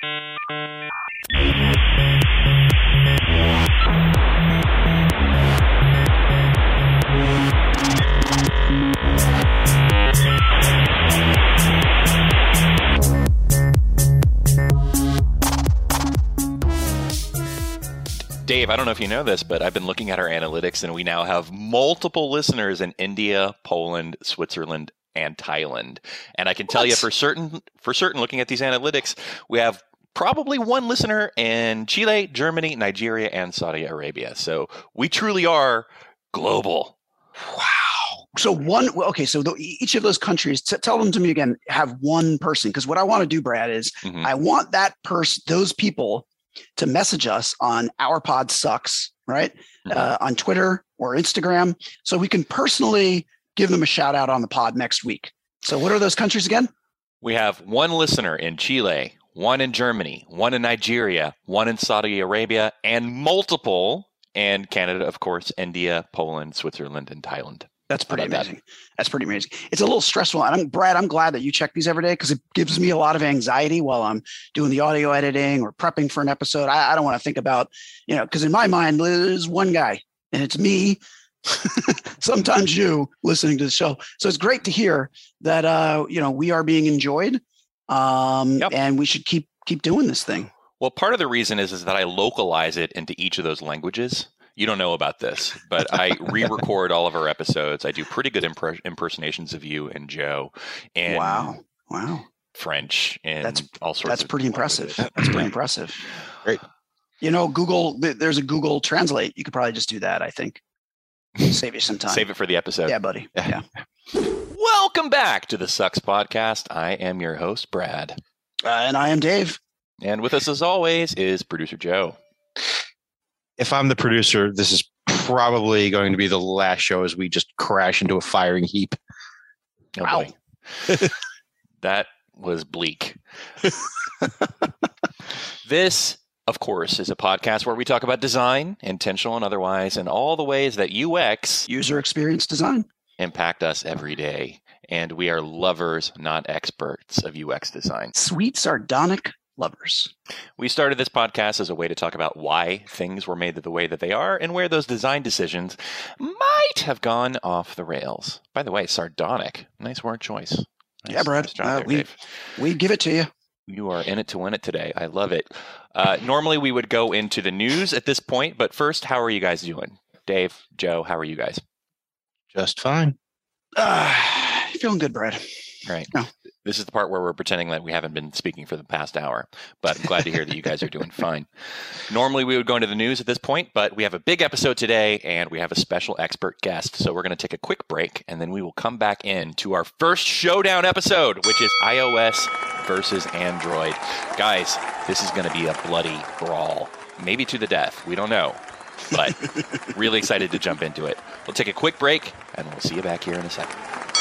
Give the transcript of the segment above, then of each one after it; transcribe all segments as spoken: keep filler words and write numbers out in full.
Dave, I don't know if you know this, but I've been looking at our analytics, and we now have multiple listeners in India, Poland, Switzerland, and Thailand. And I can tell What? you for certain, for certain, looking at these analytics, we have probably one listener in Chile, Germany, Nigeria, and Saudi Arabia. So we truly are global. Wow. So one, well, okay, so the, each of those countries, t- tell them to me again, have one person. Because what I want to do, Brad, is Mhm. I want that person, those people to message us on Our Pod Sucks, right? Mhm. Uh, on Twitter or Instagram. So we can personally give them a shout out on the pod next week. So what are those countries again? We have one listener in Chile, one in Germany, one in Nigeria, one in Saudi Arabia, and multiple in Canada, of course, India, Poland, Switzerland, and Thailand. That's pretty How about that? amazing. That's pretty amazing. It's a little stressful. And I'm Brad, I'm glad that you check these every day because it gives me a lot of anxiety while I'm doing the audio editing or prepping for an episode. I, I don't want to think about, you know, because in my mind, there's one guy and it's me, sometimes you listening to the show. So it's great to hear that, uh, you know, we are being enjoyed um, Yep. and we should keep keep doing this thing. Well, part of the reason is, is that I localize it into each of those languages. You don't know about this, but I re-record all of our episodes. I do pretty good imper- impersonations of you and Joe, and Wow. Wow. French, and That's- all sorts. That's of pretty impressive. languages. That's pretty impressive. Great. You know, Google, th- there's a Google Translate. You could probably just do that, I think. Save you some time. Save it for the episode. Yeah, buddy. Yeah. Welcome back to the Sucks Podcast. I am your host, Brad, Uh, and I am Dave. and with us, as always, is producer Joe. If I'm the producer, this is probably going to be the last show as we just crash into a firing heap. Oh, Wow. boy. That was bleak. This, of course, is a podcast where we talk about design, intentional and otherwise, and all the ways that U X User experience design. impact us every day. And we are lovers, not experts of U X design. Sweet sardonic lovers. We started this podcast as a way to talk about why things were made the way that they are and where those design decisions might have gone off the rails. By the way, sardonic. Nice word choice. Nice, Yeah, Brad. nice job Uh, there, we- Dave. We give it to you. You are in it to win it today. I love it. Uh, normally, we would go into the news at this point, but first, how are you guys doing? Dave, Joe, how are you guys? Just fine. Uh, feeling good, Brad. Right. No. This is the part where we're pretending that we haven't been speaking for the past hour, but I'm glad to hear that you guys are doing fine. Normally, we would go into the news at this point, but we have a big episode today, and we have a special expert guest. So we're going to take a quick break, and then we will come back in to our first showdown episode, which is iOS versus Android. Guys, this is going to be a bloody brawl, maybe to the death. We don't know, but really excited to jump into it. We'll take a quick break, and we'll see you back here in a second.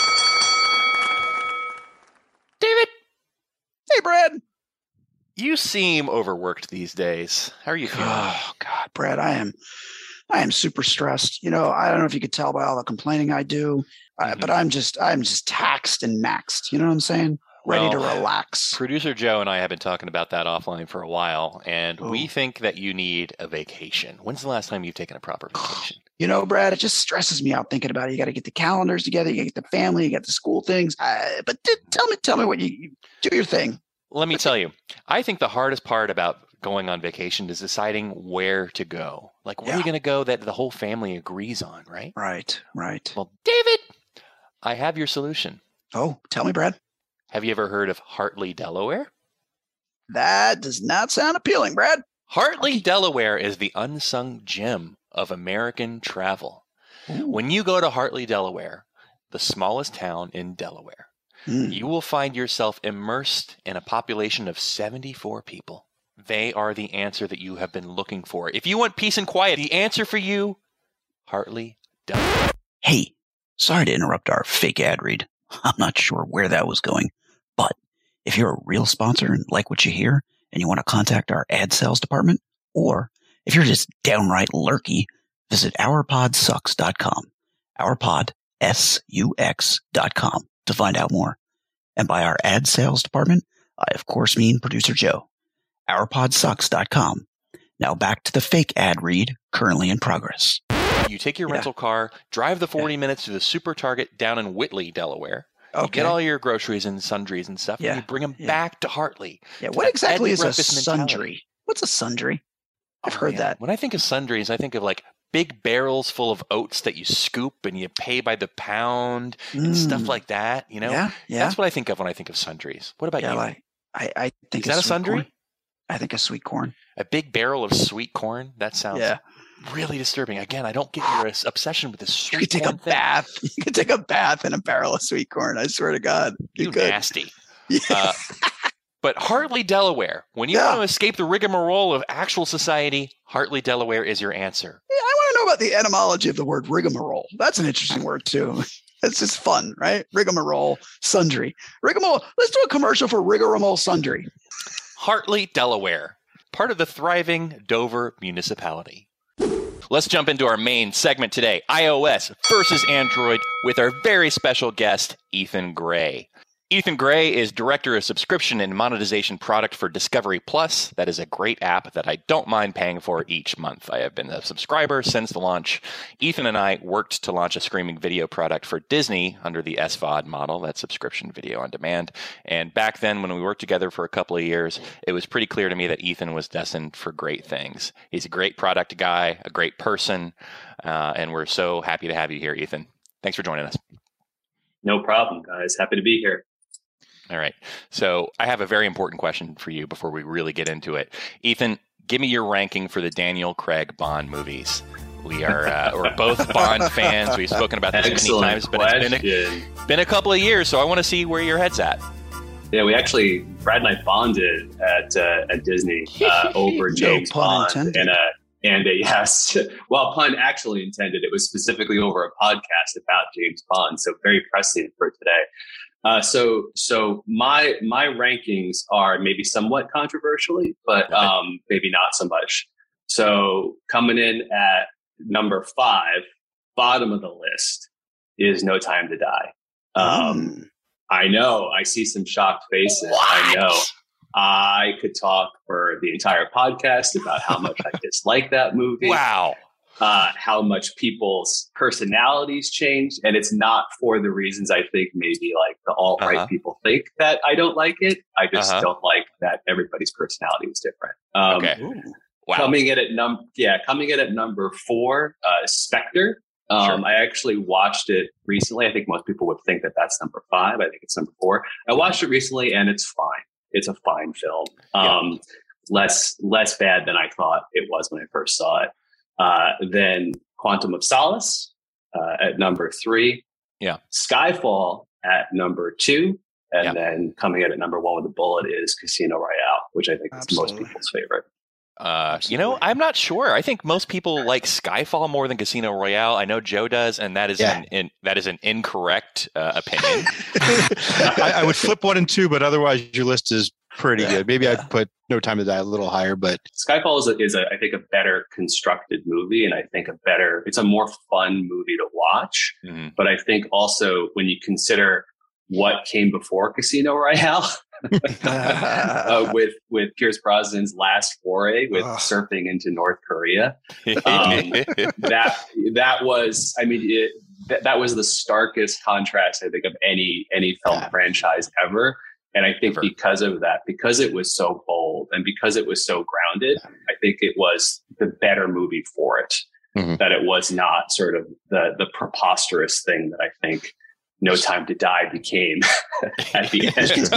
David, Hey, Brad. you seem overworked these days. How are you feeling? Oh, God, Brad, I am, I am super stressed. You know, I don't know if you could tell by all the complaining I do, uh, Mhm. but I'm just, I'm just taxed and maxed. You know what I'm saying? Ready to Well, relax. Producer Joe and I have been talking about that offline for a while, and Oh. we think that you need a vacation. When's the last time you've taken a proper vacation? You know, Brad, it just stresses me out thinking about it. You got to get the calendars together. You got to get the family. You got the school things. Uh, but t- tell me, tell me what you, you do your thing. Let me tell you, I think the hardest part about going on vacation is deciding where to go. Like, where are Yeah. you going to go that the whole family agrees on, right? Right, right. Well, David, I have your solution. Oh, tell me, Brad. Have you ever heard of Hartley, Delaware? That does not sound appealing, Brad. Hartley, Delaware is the unsung gem of American travel. Ooh. When you go to Hartley, Delaware, the smallest town in Delaware, Mm. you will find yourself immersed in a population of seventy-four people. They are the answer that you have been looking for. If you want peace and quiet, the answer for you, Hartley, Delaware. Hey, sorry to interrupt our fake ad read. I'm not sure where that was going, but if you're a real sponsor and like what you hear and you want to contact our ad sales department, or if you're just downright lurky, visit our pod sucks dot com, ourpod, S U X dot com to find out more. And by our ad sales department, I of course mean producer Joe. our pod sucks dot com. Now back to the fake ad read currently in progress. You take your Yeah. rental car, drive the forty Yeah. minutes to the Super Target down in Whitley, Delaware. You Okay. get all your groceries and sundries and stuff, Yeah. and you bring them Yeah. back to Hartley. Yeah. to What that exactly bed is a breakfast mentality. sundry? What's a sundry? I've Oh, heard man. that. When I think of sundries, I think of like big barrels full of oats that you scoop and you pay by the pound and stuff Mm. like that. You know, Yeah. Yeah. that's what I think of when I think of sundries. What about yeah. you? Like, I, I think Is that a sweet sundry? corn. I think a sweet corn. A big barrel of sweet corn? That sounds Yeah. really disturbing. Again, I don't get your s- obsession with this You sweet could take a corn thing. bath. You could take a bath in a barrel of sweet corn. I swear to God. You could. nasty. Yeah. Uh, but Hartley, Delaware, when you Yeah. want to escape the rigmarole of actual society, Hartley, Delaware is your answer. Yeah, I want to know about the etymology of the word rigmarole. That's an interesting word too. It's just fun, right? Rigmarole, sundry. Rigmarole. Let's do a commercial for Rigmarole Sundry. Hartley, Delaware, part of the thriving Dover municipality. Let's jump into our main segment today, iOS versus Android, with our very special guest, Ethan Gray. Ethan Gray is Director of Subscription and Monetization Product for Discovery Plus. That is a great app that I don't mind paying for each month. I have been a subscriber since the launch. Ethan and I worked to launch a streaming video product for Disney under the S V O D model, that's subscription video on demand. And back then, when we worked together for a couple of years, it was pretty clear to me that Ethan was destined for great things. He's a great product guy, a great person, uh, and we're so happy to have you here, Ethan. Thanks for joining us. No problem, guys. Happy to be here. All right. So I have a very important question for you before we really get into it. Ethan, give me your ranking for the Daniel Craig Bond movies. We are uh, we're both Bond fans. We've spoken about this Excellent many times, but question. it's been a, been a couple of years, so I want to see where your head's at. Yeah, we actually, Brad and I bonded at uh, at Disney uh, over No James pun Bond. intended. And, a, and a, yes, well, pun actually intended. It was specifically over a podcast about James Bond, so very prescient for today. Uh, so, so my my rankings are maybe somewhat controversially, but um, maybe not so much. So, coming in at number five, bottom of the list, is No Time to Die. Um, Um, I know. I see some shocked faces. What? I know. I could talk for the entire podcast about how much I dislike that movie. Wow. Uh, how much people's personalities changed. And it's not for the reasons I think maybe like the alt-right Uh-huh. people think that I don't like it. I just Uh-huh. don't like that everybody's personality was different. Um, Okay. ooh. Wow. Coming in at num yeah, coming in at number four, uh, Spectre. Um, Sure. I actually watched it recently. I think most people would think that that's number five. I think it's number four. I watched it recently, and it's fine. It's a fine film. Um, less less bad than I thought it was when I first saw it. Uh, then Quantum of Solace uh, at number three. Yeah. Skyfall at number two. And Yeah. then coming in at number one with a bullet is Casino Royale, which I think is most Absolutely. people's favorite. Uh, you know, I'm not sure. I think most people like Skyfall more than Casino Royale. I know Joe does, and that is Yeah. an in, that is an incorrect uh, opinion. I, I would flip one and two, but otherwise your list is pretty Yeah. good. Maybe Yeah. I'd put No Time to Die a little higher, but Skyfall is, a, is a, I think, a better constructed movie, and I think a better, it's a more fun movie to watch. Mhm. But I think also when you consider what came before Casino Royale, uh, with with Pierce Brosnan's last foray with Ugh. surfing into North Korea, Um, that that was, I mean, it, that, that was the starkest contrast I think of any any film Yeah. franchise ever. And I think Ever. because of that, because it was so bold and because it was so grounded, I think it was the better movie for it. Mhm. That it was not sort of the the preposterous thing that I think No Time to Die became at the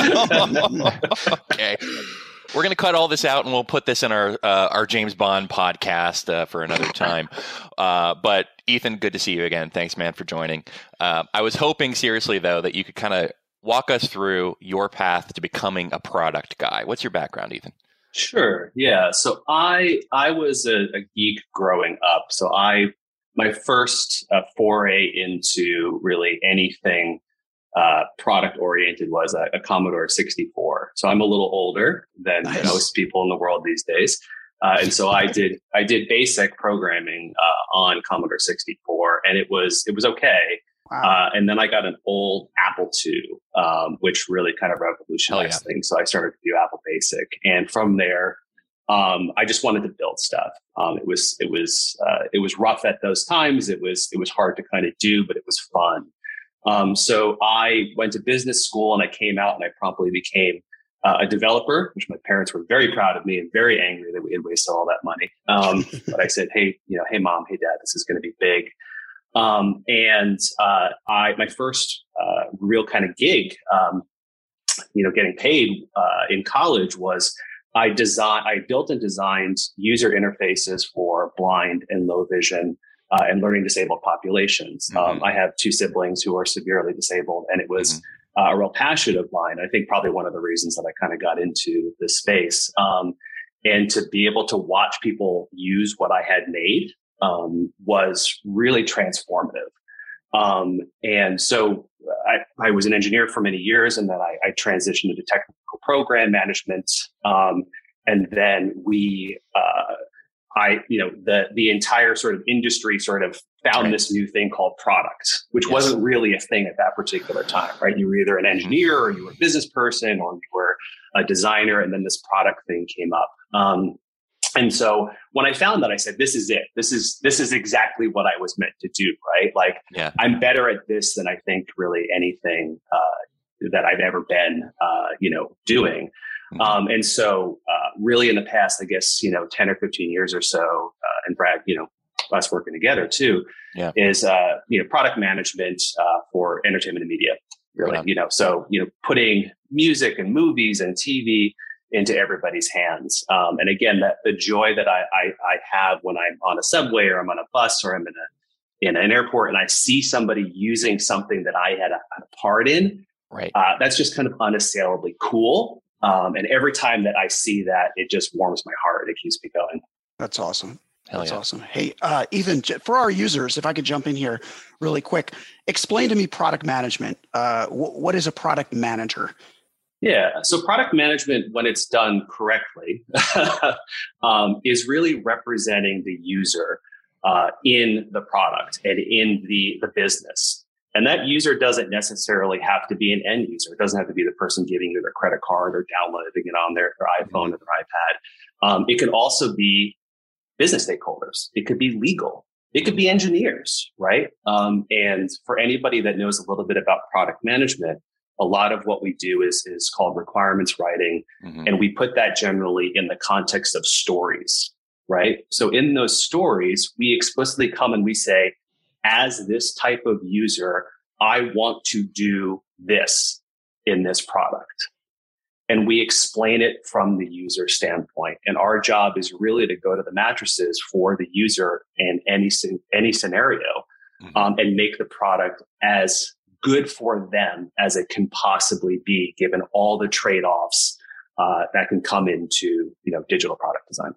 end. Okay. We're going to cut all this out, and we'll put this in our uh, our James Bond podcast uh, for another time. Uh, but Ethan, good to see you again. Thanks, man, for joining. Uh, I was hoping, seriously, though, that you could kind of walk us through your path to becoming a product guy. What's your background, Ethan? Sure. Yeah. So I I was a, a geek growing up. So I my first uh, foray into really anything uh, product oriented was a, a Commodore sixty-four. So I'm a little older than Nice. most people in the world these days. Uh, and so I did I did basic programming uh, on Commodore sixty-four, and it was it was okay. Wow. Uh, and then I got an old Apple two, um, which really kind of revolutionized Hell yeah. things. So I started to do Apple basic. And from there, um, I just wanted to build stuff. Um, it was, it was, uh, it was rough at those times. It was, it was hard to kind of do, but it was fun. Um, so I went to business school and I came out and I promptly became uh, a developer, which my parents were very proud of me and very angry that we had wasted all that money. Um, but I said, hey, you know, hey, mom, hey, dad, this is going to be big. Um, and uh, I, my first uh, real kind of gig, um, you know, getting paid uh, in college was I design, I built and designed user interfaces for blind and low vision uh, and learning disabled populations. Mm-hmm. Um, I have two siblings who are severely disabled, and it was mm-hmm. uh, a real passion of mine. I think probably one of the reasons that I kind of got into this space, um, and to be able to watch people use what I had made um, was really transformative. Um, and so I, I was an engineer for many years, and then I, I transitioned into technical program management. Um, and then we, uh, I, you know, the, the entire sort of industry sort of found right. this new thing called product, which yes. wasn't really a thing at that particular time, right? You were either an engineer or you were a business person or you were a designer. And then this product thing came up. Um, And so when I found that, I said, this is it. This is, this is exactly what I was meant to do, right? Like yeah. I'm better at this than I think really anything, uh, that I've ever been, uh, you know, doing. Mm-hmm. Um, and so, uh, really in the past, I guess, you know, ten or fifteen years or so, uh, and Brad, you know, us working together too, yeah. is, uh, you know, product management, uh, for entertainment and media, really, yeah. you know, so, you know, putting music and movies and T V into everybody's hands. Um, and again, that the joy that I, I, I have when I'm on a subway or I'm on a bus or I'm in a, in an airport and I see somebody using something that I had a, a part in, right? Uh, that's just kind of unassailably cool. Um, and every time that I see that, it just warms my heart. It keeps me going. That's awesome. Hell That's yeah. awesome. Hey, uh, Ethan, for our users, if I could jump in here really quick, explain to me product management. Uh, wh- what is a product manager? Yeah. So product management, when it's done correctly, um, is really representing the user uh, in the product and in the, the business. And that user doesn't necessarily have to be an end user. It doesn't have to be the person giving you their credit card or downloading it on their, their iPhone or their iPad. Um, it can also be business stakeholders. It could be legal. It could be engineers, right? Um, and for anybody that knows a little bit about product management, a lot of what we do is, is called requirements writing. Mm-hmm. And we put that generally in the context of stories, right? So in those stories, we explicitly come and we say, as this type of user, I want to do this in this product. And we explain it from the user standpoint. And our job is really to go to the mattresses for the user in any, any scenario, mm-hmm. um, and make the product as good for them as it can possibly be, given all the trade-offs uh, that can come into, you know, digital product design.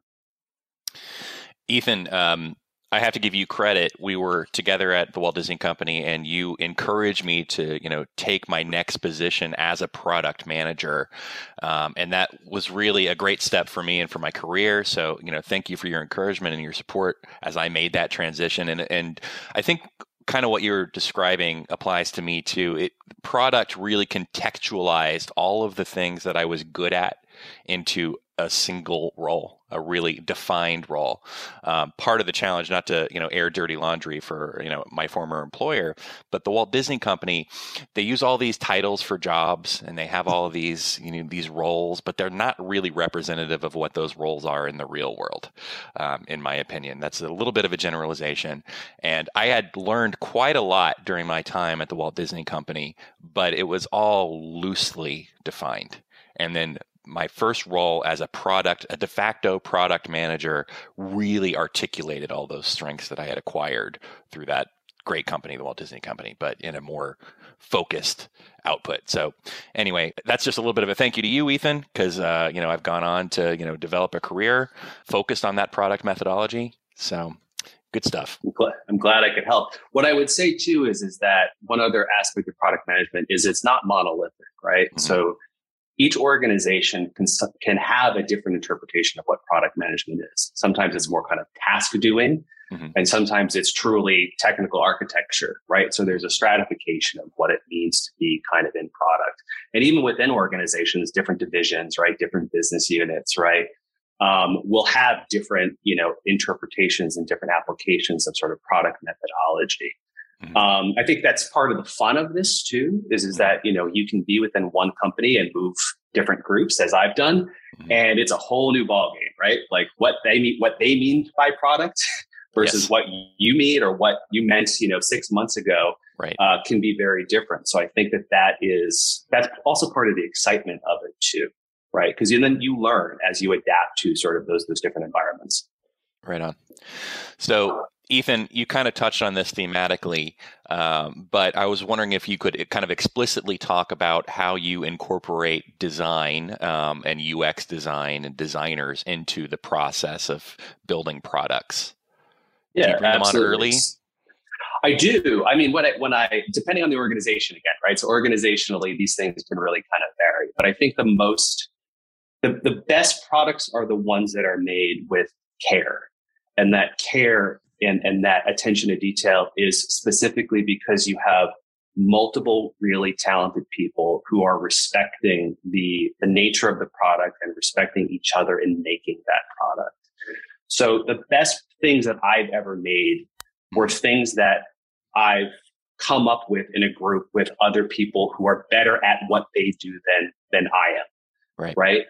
Ethan, um, I have to give you credit. We were together at the Walt Disney Company, and you encouraged me to, you know, take my next position as a product manager, um, and that was really a great step for me and for my career. So, you know, thank you for your encouragement and your support as I made that transition. And and I think kind of what you're describing applies to me too. It product really contextualized all of the things that I was good at into a single role, a really defined role. Um, part of the challenge, not to, you know, air dirty laundry for, you know, my former employer, but the Walt Disney Company, they use all these titles for jobs and they have all of these, you know, these roles, but they're not really representative of what those roles are in the real world. Um, in my opinion, that's a little bit of a generalization. And I had learned quite a lot during my time at the Walt Disney Company, but it was all loosely defined. And then my first role as a product, a de facto product manager, really articulated all those strengths that I had acquired through that great company, the Walt Disney Company, but in a more focused output. So anyway, that's just a little bit of a thank you to you, Ethan, because, uh, you know, I've gone on to, you know, develop a career focused on that product methodology. So good stuff. I'm glad, I'm glad I could help. What I would say too is, is that one other aspect of product management is it's not monolithic, right? Mm-hmm. So each organization can, can have a different interpretation of what product management is. Sometimes it's more kind of task doing. Mm-hmm. And sometimes it's truly technical architecture, right? So there's a stratification of what it means to be kind of in product. And even within organizations, different divisions, right? Different business units, right? Um, will have different, you know, interpretations and different applications of sort of product methodology. Mm-hmm. Um, I think that's part of the fun of this too, is, is that, you know, you can be within one company and move different groups as I've done. Mm-hmm. And it's a whole new ballgame, right? Like what they mean, what they mean by product versus yes. what you mean or what you meant, you know, six months ago, right. uh, can be very different. So I think that that is, that's also part of the excitement of it too. Right. Because then you learn as you adapt to sort of those those different environments. Right on. So, Ethan, you kind of touched on this thematically, um, but I was wondering if you could kind of explicitly talk about how you incorporate design um, and U X design and designers into the process of building products. Yeah, Do you bring absolutely. them on early? I do. I mean, when I, when I, depending on the organization again, right? So organizationally, these things can really kind of vary. But I think the most The, the best products are the ones that are made with care. And that care and, and that attention to detail is specifically because you have multiple really talented people who are respecting the, the nature of the product and respecting each other in making that product. So the best things that I've ever made were things that I've come up with in a group with other people who are better at what they do than, than I am. Right. Right.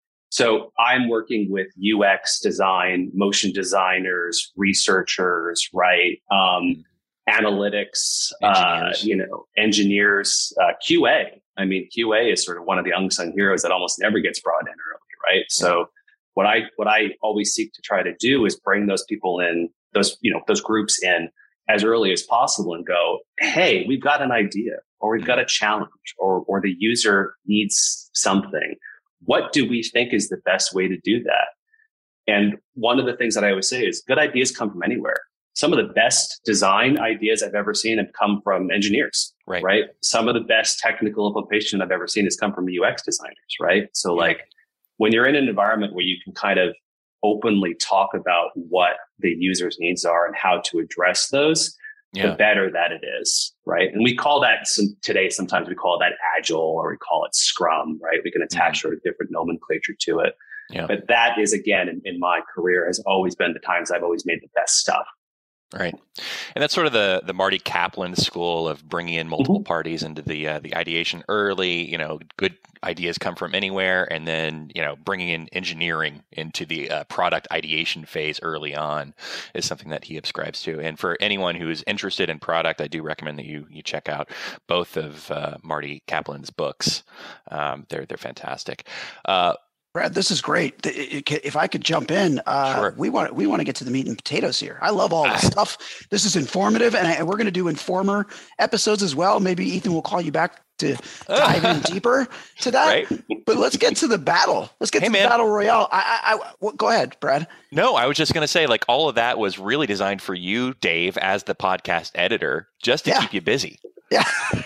So I'm working with U X design, motion designers, researchers, right? Um, analytics, uh, you know, engineers, uh, Q A. I mean, Q A is sort of one of the unsung heroes that almost never gets brought in early, right? So what I, what I always seek to try to do is bring those people in, those, you know, those groups in as early as possible and go, hey, we've got an idea, or we've got a challenge, or, or the user needs something. What do we think is the best way to do that? And one of the things that I always say is good ideas come from anywhere. Some of the best design ideas I've ever seen have come from engineers, right? right? Some of the best technical implementation I've ever seen has come from U X designers, right? So yeah. like when you're in an environment where you can kind of openly talk about what the user's needs are and how to address those, yeah. the better that it is, right? And we call that some, today, sometimes we call that agile, or we call it Scrum, right? We can attach mm-hmm. sort of different nomenclature to it. Yeah. But that is, again, in, in my career, has always been the times I've always made the best stuff. Right. And that's sort of the the Marty Kaplan school of bringing in multiple mm-hmm. parties into the uh, the ideation early. You know, good ideas come from anywhere, and then, you know, bringing in engineering into the uh, product ideation phase early on is something that he ascribes to. And for anyone who is interested in product, I do recommend that you you check out both of uh, Marty Kaplan's books. Um, they're they're fantastic. Uh, Brad, this is great. If I could jump in, uh, sure. we want we want to get to the meat and potatoes here. I love all this stuff. This is informative, and, I, and we're going to do informer episodes as well. Maybe Ethan will call you back to dive in deeper to that. Right. But let's get to the battle. Let's get hey, to man. the battle royale. I, I, I, well, go ahead, Brad. No, I was just going to say, like, all of that was really designed for you, Dave, as the podcast editor, just to yeah. keep you busy. Yeah.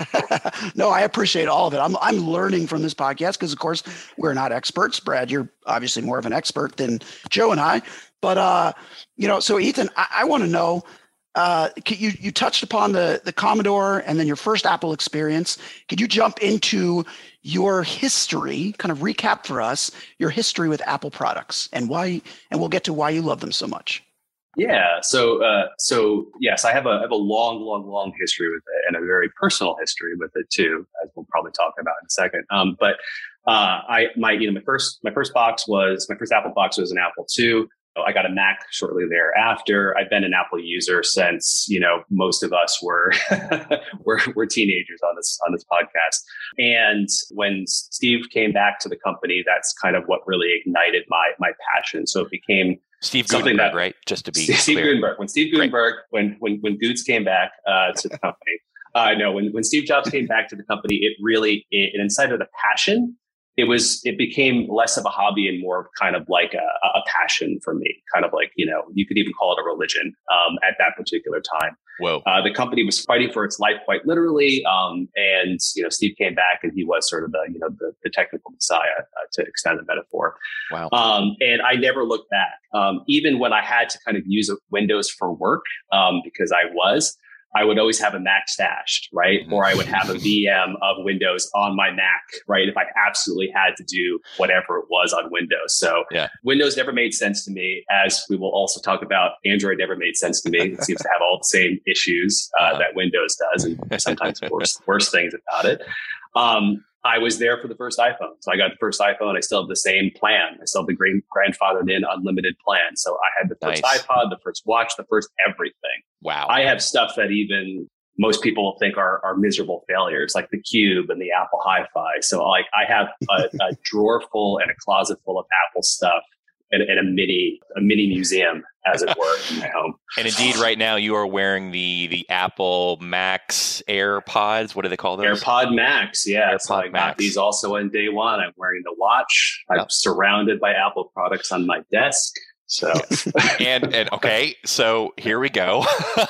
No, I appreciate all of it. I'm I'm learning from this podcast because, of course, we're not experts. Brad, you're obviously more of an expert than Joe and I. But, uh, you know, so, Ethan, I, I want to know, uh, you, you touched upon the, the Commodore and then your first Apple experience. Could you jump into your history, kind of recap for us, your history with Apple products and why, and we'll get to why you love them so much. Yeah. So, uh, so yes, I have a, I have a long, long, long history with it, and a very personal history with it too, as we'll probably talk about in a second. Um, but, uh, I, my, you know, my first, my first box was, my first Apple box was an Apple two. I got a Mac shortly thereafter. I've been an Apple user since, you know, most of us were, were, were teenagers on this, on this podcast. And when Steve came back to the company, that's kind of what really ignited my, my passion. So it became, Steve Something Gutenberg, that, right? Just to be Steve clear. Gutenberg. When Steve Gutenberg, when when when Goots came back uh, to the company, uh, no, when when Steve Jobs came back to the company, it really it, it incited a passion. It was it became less of a hobby and more of kind of like a, a passion for me. Kind of like, you know, you could even call it a religion um, at that particular time. Whoa. Uh, the company was fighting for its life quite literally. Um, and, you know, Steve came back and he was sort of the, you know, the, the technical messiah, uh, to extend the metaphor. Wow. Um, and I never looked back. Um, even when I had to kind of use Windows for work, um, because I was, I would always have a Mac stashed, right? Or I would have a V M of Windows on my Mac, right? If I absolutely had to do whatever it was on Windows. So yeah. Windows never made sense to me, as we will also talk about. Android never made sense to me. It seems to have all the same issues uh, uh-huh. that Windows does, and sometimes worse, worse things about it. Um, I was there for the first iPhone. So I got the first iPhone. I still have the same plan. I still have the great grandfathered in unlimited plan. So I had the first nice. iPod, the first watch, the first everything. Wow. I have stuff that even most people think are, are miserable failures, like the Cube and the Apple Hi-Fi. So like I have a, a drawer full and a closet full of Apple stuff and, and a mini a mini museum, as it were, in my home. And indeed, right now you are wearing the the Apple Max AirPods. What do they call those? AirPod Max, yeah. AirPod so I got Max. these also on day one. I'm wearing the watch. I'm yep. surrounded by Apple products on my desk. So and and okay, so here we go.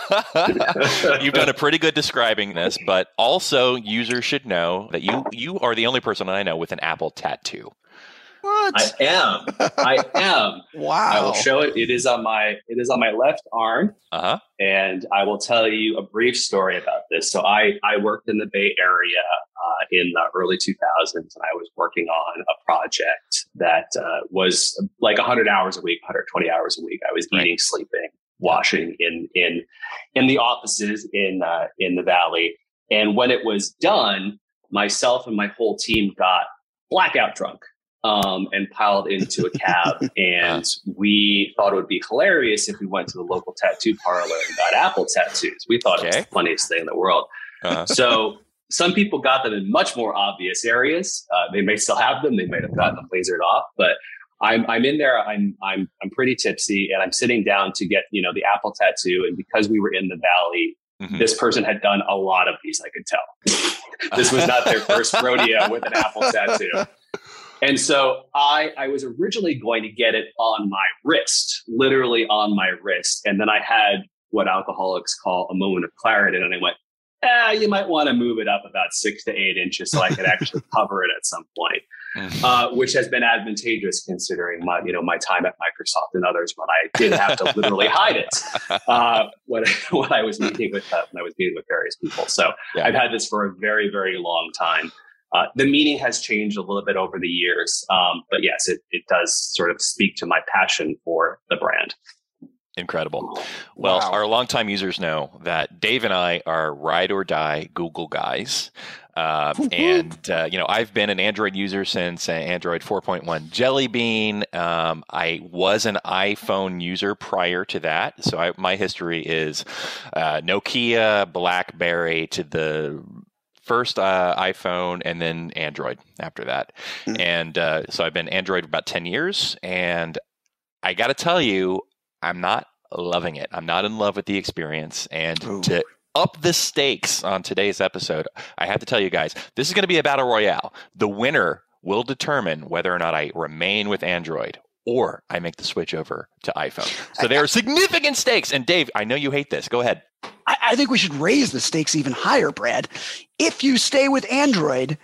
You've done a pretty good describing this, but also users should know that you you are the only person I know with an Apple tattoo. What? I am. I am. Wow. I will show it. It is on my it is on my left arm. Uh-huh. And I will tell you a brief story about this. So I, I worked in the Bay Area uh, in the early two thousands, and I was working on a project that uh, was like one hundred hours a week, one hundred twenty hours a week. I was right. eating, sleeping, washing in in in the offices in uh, in the Valley. And when it was done, myself and my whole team got blackout drunk. Um, and piled into a cab. And we thought it would be hilarious if we went to the local tattoo parlor and got Apple tattoos. We thought okay. it was the funniest thing in the world. Uh-huh. So some people got them in much more obvious areas. Uh, they may still have them. They might have gotten them lasered off. But I'm I'm in there. I'm I'm I'm pretty tipsy, and I'm sitting down to get you know the Apple tattoo. And because we were in the Valley, mm-hmm. this person had done a lot of these. I could tell. This was not their first rodeo with an Apple tattoo. And so I, I was originally going to get it on my wrist, literally on my wrist. And then I had what alcoholics call a moment of clarity. And I went, eh, you might want to move it up about six to eight inches so I could actually cover it at some point, uh, which has been advantageous considering my, you know, my time at Microsoft and others when I did have to literally hide it uh, when, when I was meeting with uh, when I was meeting with various people. So yeah. I've had this for a very, very long time. Uh, the meaning has changed a little bit over the years. Um, but yes, it, it does sort of speak to my passion for the brand. Incredible. Well, wow. Our longtime users know that Dave and I are ride or die Google guys. Uh, and, uh, you know, I've been an Android user since uh, Android four point one Jelly Bean. Um, I was an iPhone user prior to that. So I, my history is uh, Nokia, BlackBerry to the first uh, iPhone and then Android after that. Mm-hmm. And uh, so I've been Android for about ten years. And I got to tell you, I'm not loving it. I'm not in love with the experience. And Ooh. to up the stakes on today's episode, I have to tell you guys, this is going to be a battle royale. The winner will determine whether or not I remain with Android or I make the switch over to iPhone. So there are significant stakes. And Dave, I know you hate this. Go ahead. I, I think we should raise the stakes even higher, Brad. If you stay with Android,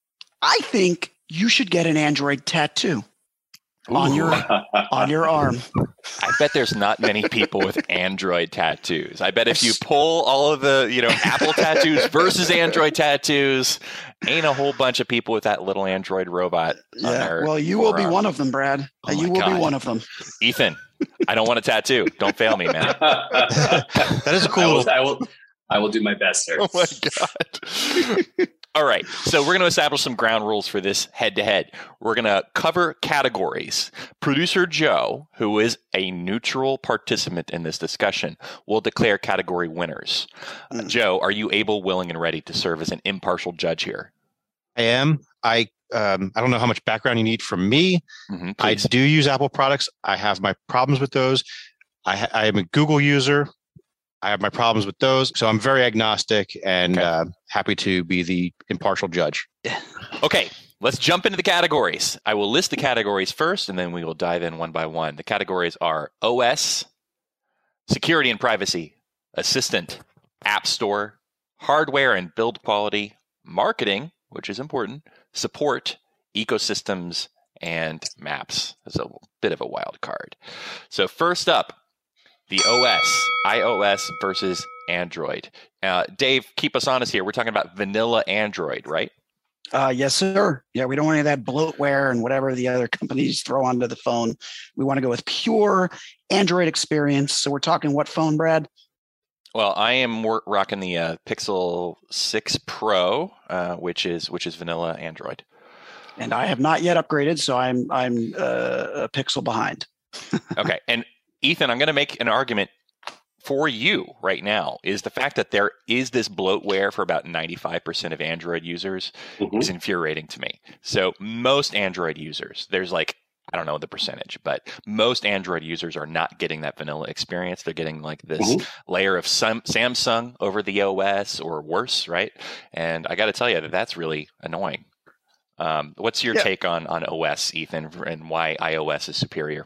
I think you should get an Android tattoo. Ooh. on your on your arm. I bet there's not many people with Android tattoos. I bet if you pull all of the, you know, Apple tattoos versus Android tattoos, ain't a whole bunch of people with that little Android robot. Yeah. On their well, you forearm. will be one of them, Brad. Oh you will God. be one of them. Ethan, I don't want a tattoo. Don't fail me, man. That is a cool. I will, I will, I will do my best, sir. Oh my God. All right, so we're going to establish some ground rules for this head-to-head. We're going to cover categories. Producer Joe, who is a neutral participant in this discussion, will declare category winners. Mm. Uh, Joe, are you able, willing, and ready to serve as an impartial judge here? I am. I um, I don't know how much background you need from me. Mm-hmm, I do use Apple products. I have my problems with those. I, ha- I am a Google user. I have my problems with those. So I'm very agnostic and okay. uh, happy to be the impartial judge. Okay, let's jump into the categories. I will list the categories first, and then we will dive in one by one. The categories are O S, security and privacy, assistant, App Store, hardware and build quality, marketing, which is important, support, ecosystems, and maps. That's a bit of a wild card. So first up, the O S, iOS versus Android. Uh, Dave, keep us honest here. We're talking about vanilla Android, right? Uh, yes, sir. Yeah, we don't want any of that bloatware and whatever the other companies throw onto the phone. We want to go with pure Android experience. So we're talking what phone, Brad? Well, I am rocking the uh, Pixel six Pro, uh, which is which is vanilla Android. And I have not yet upgraded, so I'm I'm uh, a pixel behind. Okay, and Ethan, I'm going to make an argument for you right now. Is the fact that there is this bloatware for about ninety-five percent of Android users mm-hmm. is infuriating to me. So most Android users, there's like, I don't know the percentage, but most Android users are not getting that vanilla experience. They're getting like this mm-hmm. layer of some, Samsung over the O S or worse, right? And I got to tell you that that's really annoying. Um, what's your yeah. take on, on O S, Ethan, and why iOS is superior?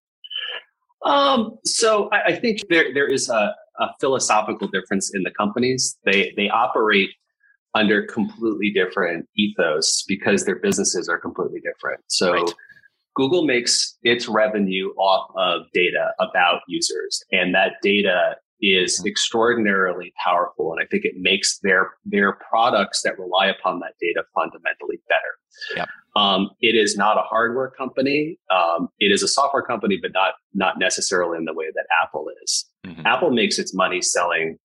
Um, so I, I think there there is a, a philosophical difference in the companies. They they operate under completely different ethos because their businesses are completely different. So right. Google makes its revenue off of data about users, and that data is extraordinarily powerful. And I think it makes their their products that rely upon that data fundamentally better. Yep. Um, it is not a hardware company. Um, it is a software company, but not not necessarily in the way that Apple is. Mm-hmm. Apple makes its money selling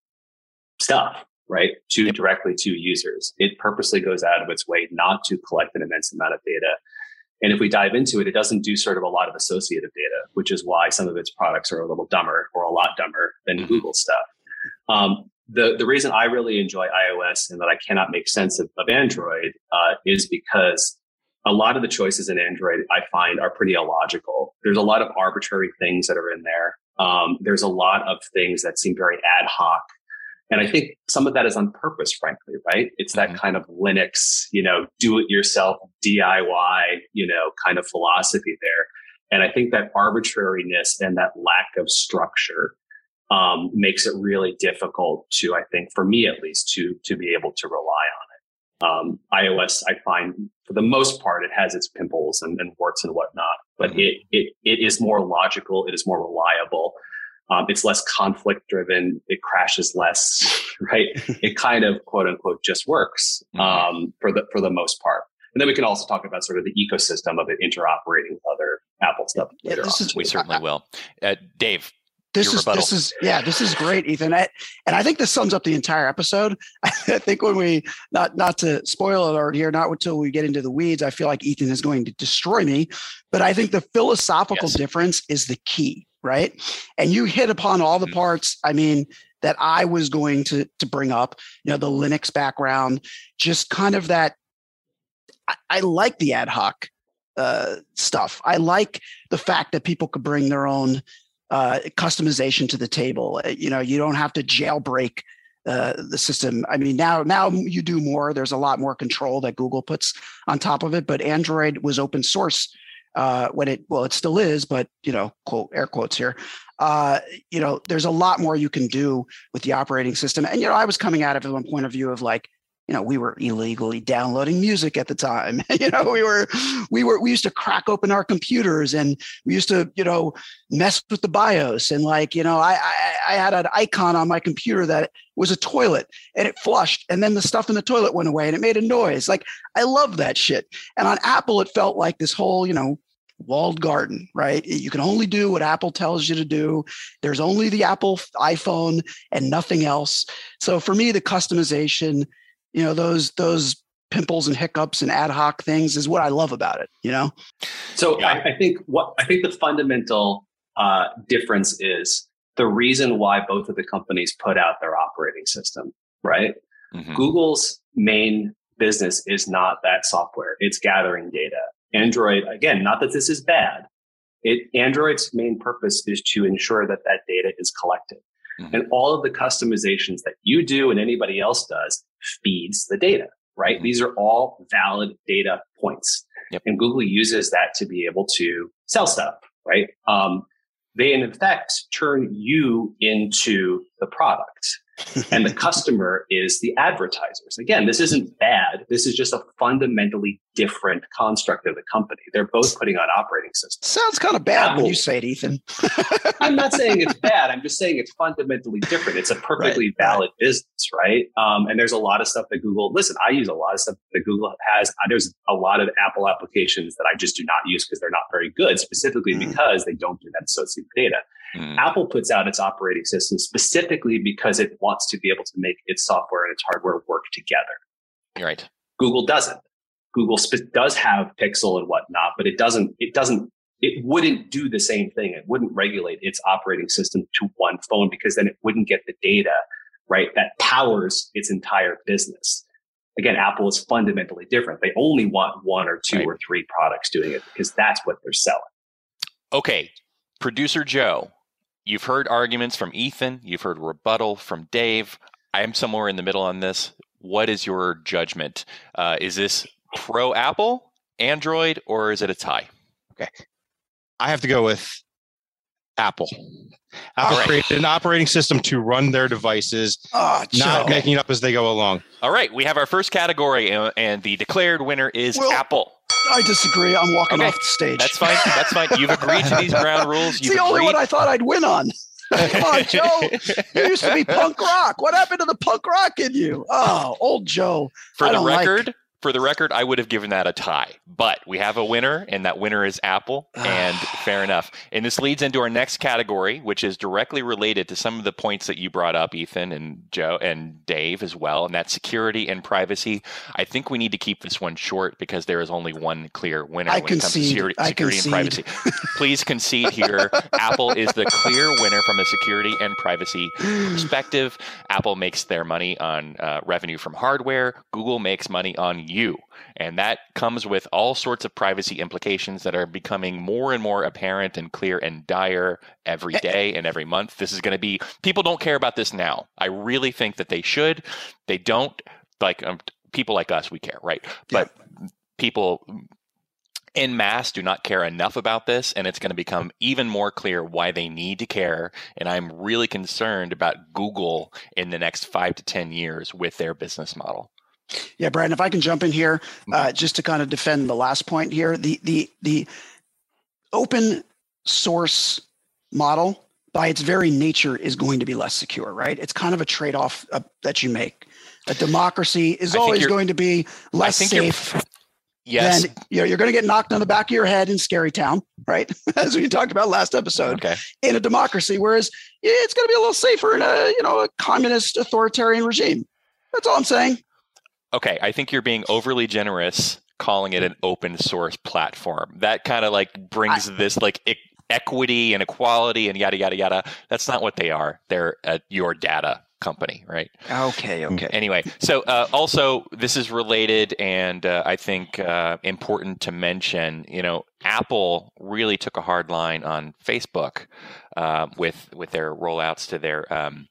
stuff, right, to yep. directly to users. It purposely goes out of its way not to collect an immense amount of data. And if we dive into it, it doesn't do sort of a lot of associative data, which is why some of its products are a little dumber or a lot dumber than mm-hmm. Google stuff. Um, the, the reason I really enjoy iOS and that I cannot make sense of, of Android uh, is because a lot of the choices in Android I find are pretty illogical. There's a lot of arbitrary things that are in there. Um, there's a lot of things that seem very ad hoc. And I think some of that is on purpose, frankly, right? It's that mm-hmm. kind of Linux, you know, do it yourself, D I Y, you know, kind of philosophy there. And I think that arbitrariness and that lack of structure um, makes it really difficult to, I think, for me at least, to to be able to rely on it. Um, iOS, I find, for the most part, it has its pimples and, and warts and whatnot, but mm-hmm. it it it is more logical. It is more reliable. Um, it's less conflict driven. It crashes less, right? It kind of quote unquote just works um, mm-hmm. for the for the most part. And then we can also talk about sort of the ecosystem of it interoperating with other Apple stuff. Yeah, this on. is, we certainly will. Uh, Dave. This is rebuttal. this is yeah this is great, Ethan, I, and I think this sums up the entire episode. I think when we not not to spoil it already here, not until we get into the weeds, I feel like Ethan is going to destroy me. But I think the philosophical yes. difference is the key, right? And you hit upon all the parts. I mean, that I was going to to bring up. You know, the Linux background, just kind of that. I, I like the ad hoc uh, stuff. I like the fact that people could bring their own Uh, customization to the table. You know, you don't have to jailbreak uh, the system. I mean, now now you do more. There's a lot more control that Google puts on top of it. But Android was open source uh, when it well, it still is. But you know, quote air quotes here. Uh, you know, there's a lot more you can do with the operating system. And you know, I was coming at it from a point of view of like, you know, we were illegally downloading music at the time. you know, we were, we were, we used to crack open our computers and we used to, you know, mess with the BIOS. And like, you know, I, I, I had an icon on my computer that was a toilet and it flushed. And then the stuff in the toilet went away and it made a noise. Like, I love that shit. And on Apple, it felt like this whole, you know, walled garden, right? You can only do what Apple tells you to do. There's only the Apple iPhone and nothing else. So for me, the customization, you know, those those pimples and hiccups and ad hoc things is what I love about it, you know? So yeah. I, I think what I think the fundamental uh, difference is the reason why both of the companies put out their operating system, right? Mm-hmm. Google's main business is not that software. It's gathering data. Android, again, not that this is bad. It Android's main purpose is to ensure that that data is collected. Mm-hmm. And all of the customizations that you do and anybody else does feeds the data, right? Mm-hmm. These are all valid data points. Yep. And Google uses that to be able to sell stuff, right? Um, they, in effect, turn you into the product. And the customer is the advertisers. Again, this isn't bad. This is just a fundamentally different construct of the company. They're both putting on operating systems. Sounds kind of bad Apple, when you say it, Ethan. I'm not saying it's bad. I'm just saying it's fundamentally different. It's a perfectly right, valid right. business, right? Um, and there's a lot of stuff that Google, listen, I use a lot of stuff that Google has. There's a lot of Apple applications that I just do not use because they're not very good, specifically mm. because they don't do that associative data. Mm. Apple puts out its operating system specifically because it wants to be able to make its software and its hardware work together. Right. Google doesn't. Google sp- does have Pixel and whatnot, but it doesn't, it doesn't, it wouldn't do the same thing. It wouldn't regulate its operating system to one phone because then it wouldn't get the data, right, that powers its entire business. Again, Apple is fundamentally different. They only want one or two right. or three products doing it because that's what they're selling. Okay. Producer Joe, you've heard arguments from Ethan. You've heard rebuttal from Dave. I'm somewhere in the middle on this. What is your judgment? Uh, is this pro Apple, Android, or is it a tie? Okay. I have to go with Apple. Apple right. created an operating system to run their devices, oh, not okay. making it up as they go along. All right. We have our first category, and the declared winner is well, Apple. I disagree. I'm walking okay. off the stage. That's fine. That's fine. You've agreed to these ground rules. It's You've the only agreed. one I thought I'd win on. Come on, Joe. You used to be punk rock. What happened to the punk rock in you? Oh, old Joe. For I the don't record, like... for the record, I would have given that a tie. But we have a winner, and that winner is Apple. And fair enough. And this leads into our next category, which is directly related to some of the points that you brought up, Ethan and Joe and Dave as well, and that's security and privacy. I think we need to keep this one short because there is only one clear winner I when concede. it comes to security, security and privacy. Please concede here. Apple is the clear winner from a security and privacy perspective. Apple makes their money on uh, revenue from hardware. Google makes money on you. And that comes with all sorts of privacy implications that are becoming more and more apparent and clear and dire every day and every month. This is going to be, people don't care about this now. I really think that they should. They don't, like um, people like us, we care, right? But yeah. people en masse do not care enough about this, and it's going to become even more clear why they need to care. And I'm really concerned about Google in the next five to ten years with their business model. Yeah, Brad, if I can jump in here, uh, just to kind of defend the last point here, the the the open source model by its very nature is going to be less secure, right? It's kind of a trade-off uh, that you make. A democracy is always going to be less safe. Yes. Then you're, you're going to get knocked on the back of your head in Scary Town, right? As we talked about last episode. Okay. In a democracy, whereas it's going to be a little safer in a you know a communist authoritarian regime. That's all I'm saying. Okay, I think you're being overly generous calling it an open source platform. That kind of like brings I, this like e- equity and equality and yada, yada, yada. That's not what they are. They're uh, your data company, right? Okay, okay. Anyway, so uh, also this is related and uh, I think uh, important to mention, you know, Apple really took a hard line on Facebook uh, with, with their rollouts to their um,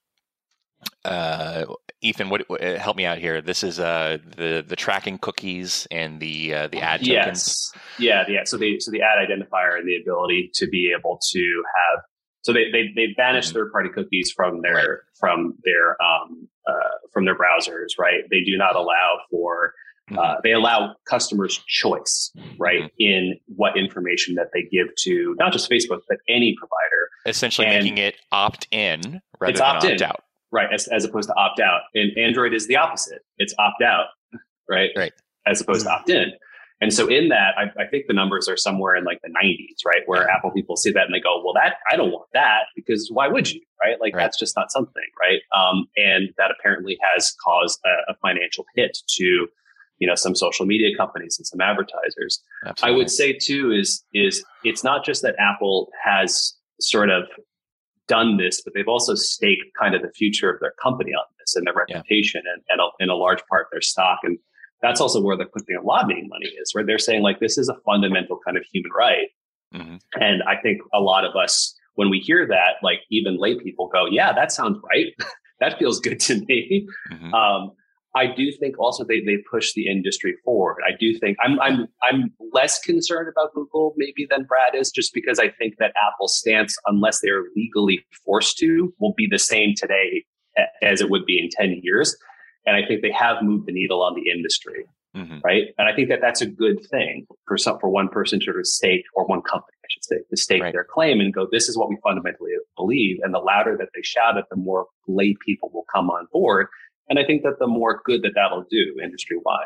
Uh, Ethan, what, what help me out here? This is uh, the the tracking cookies and the uh, the ad tokens. Yes, yeah, yeah. So the so the ad identifier and the ability to be able to have so they they they banish mm-hmm. third party cookies from their right. from their um uh, from their browsers, right? They do not allow for mm-hmm. uh, they allow customers choice, right, mm-hmm. in what information that they give to not just Facebook but any provider. Essentially, and making it opt in rather it's than opt opt out. Right, as, as opposed to opt out. And Android is the opposite. It's opt out, right? Right. As opposed to opt in. And so in that, I, I think the numbers are somewhere in like the nineties, right? Where Apple people see that and they go, well, that I don't want that because why would you, right? Like right. that's just not something, right? Um, and that apparently has caused a, a financial hit to, you know, some social media companies and some advertisers. Absolutely. I would say too is is it's not just that Apple has sort of done this, but they've also staked kind of the future of their company on this and their reputation yeah. and, and a, in a large part their stock. And that's also where they're putting their lobbying money is, where they're saying like, this is a fundamental kind of human right. Mm-hmm. And I think a lot of us, when we hear that, like even lay people go, yeah, that sounds right. That feels good to me. Mm-hmm. Um, I do think also they they push the industry forward. I do think I'm I'm I'm less concerned about Google maybe than Brad is, just because I think that Apple's stance, unless they're legally forced to, will be the same today as it would be in ten years. And I think they have moved the needle on the industry, mm-hmm. right? And I think that that's a good thing for some for one person to stake, or one company, I should say, to stake right. their claim and go, this is what we fundamentally believe. And the louder that they shout it, the more lay people will come on board. And I think that the more good that that'll do industry-wide.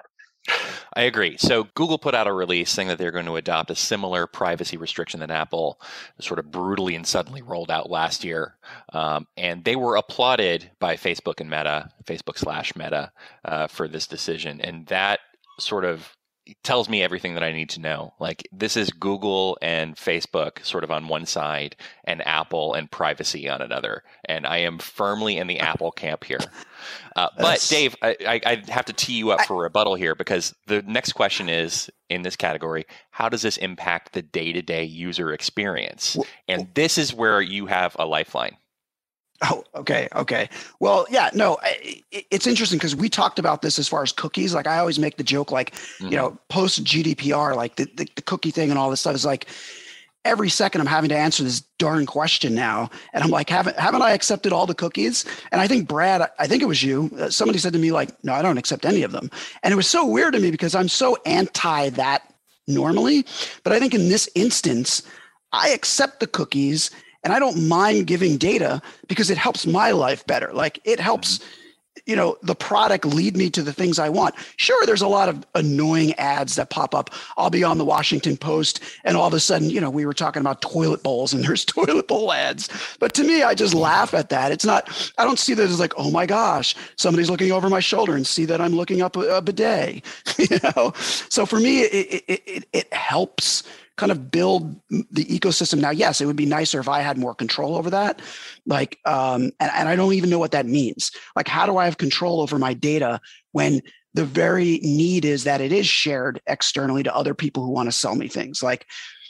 I agree. So Google put out a release saying that they're going to adopt a similar privacy restriction that Apple sort of brutally and suddenly rolled out last year. Um, and they were applauded by Facebook and Meta, Facebook slash Meta, uh, for this decision. And that sort of tells me everything that I need to know. Like, this is Google and Facebook sort of on one side and Apple and privacy on another. And I am firmly in the Apple camp here. Uh, but Dave, I, I, I have to tee you up for a rebuttal here, because the next question is in this category: how does this impact the day-to-day user experience? And this is where you have a lifeline. Oh, okay. Okay. Well, yeah, no, it, it's interesting because we talked about this as far as cookies. Like, I always make the joke, like, mm-hmm. you know, post G D P R, like the, the, the cookie thing and all this stuff is like, every second I'm having to answer this darn question now. And I'm like, haven't, haven't I accepted all the cookies? And I think Brad, I think it was you, uh, somebody said to me like, no, I don't accept any of them. And it was so weird to me because I'm so anti that normally, but I think in this instance, I accept the cookies. And I don't mind giving data because it helps my life better. Like, it helps, you know, the product lead me to the things I want. Sure, there's a lot of annoying ads that pop up. I'll be on the Washington Post and all of a sudden, you know, we were talking about toilet bowls and there's toilet bowl ads. But to me, I just laugh at that. It's not, I don't see that as like, oh my gosh, somebody's looking over my shoulder and see that I'm looking up a, a bidet, you know? So for me, it, it, it, it helps kind of build the ecosystem. Now, yes, it would be nicer if I had more control over that. Like, um, and, and I don't even know what that means. Like, how do I have control over my data when the very need is that it is shared externally to other people who want to sell me things? Like,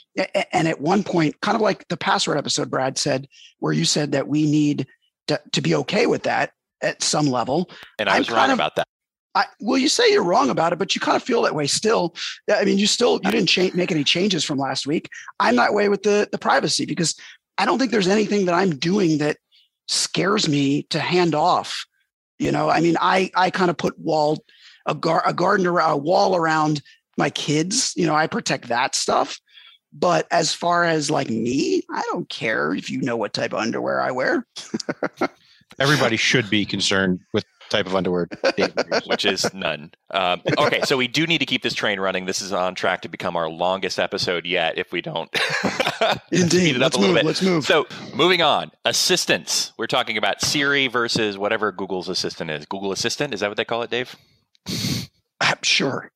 and at one point, kind of like the password episode Brad said, where you said that we need to, to be okay with that at some level. And I was wrong about that. I, well, you say you're wrong about it, but you kind of feel that way still. I mean, you still, you didn't cha- make any changes from last week. I'm that way with the, the privacy because I don't think there's anything that I'm doing that scares me to hand off. You know, I mean, I, I kind of put wall, a, gar, a garden, around, a wall around my kids. You know, I protect that stuff. But as far as like me, I don't care if you know what type of underwear I wear. Everybody should be concerned with type of underwear, which is none. Um, okay, so we do need to keep this train running. This is on track to become our longest episode yet if we don't Indeed. speed it up let's a little move, bit. Let's move. So moving on, assistants. We're talking about Siri versus whatever Google's assistant is. Google Assistant, is that what they call it, Dave? I'm sure.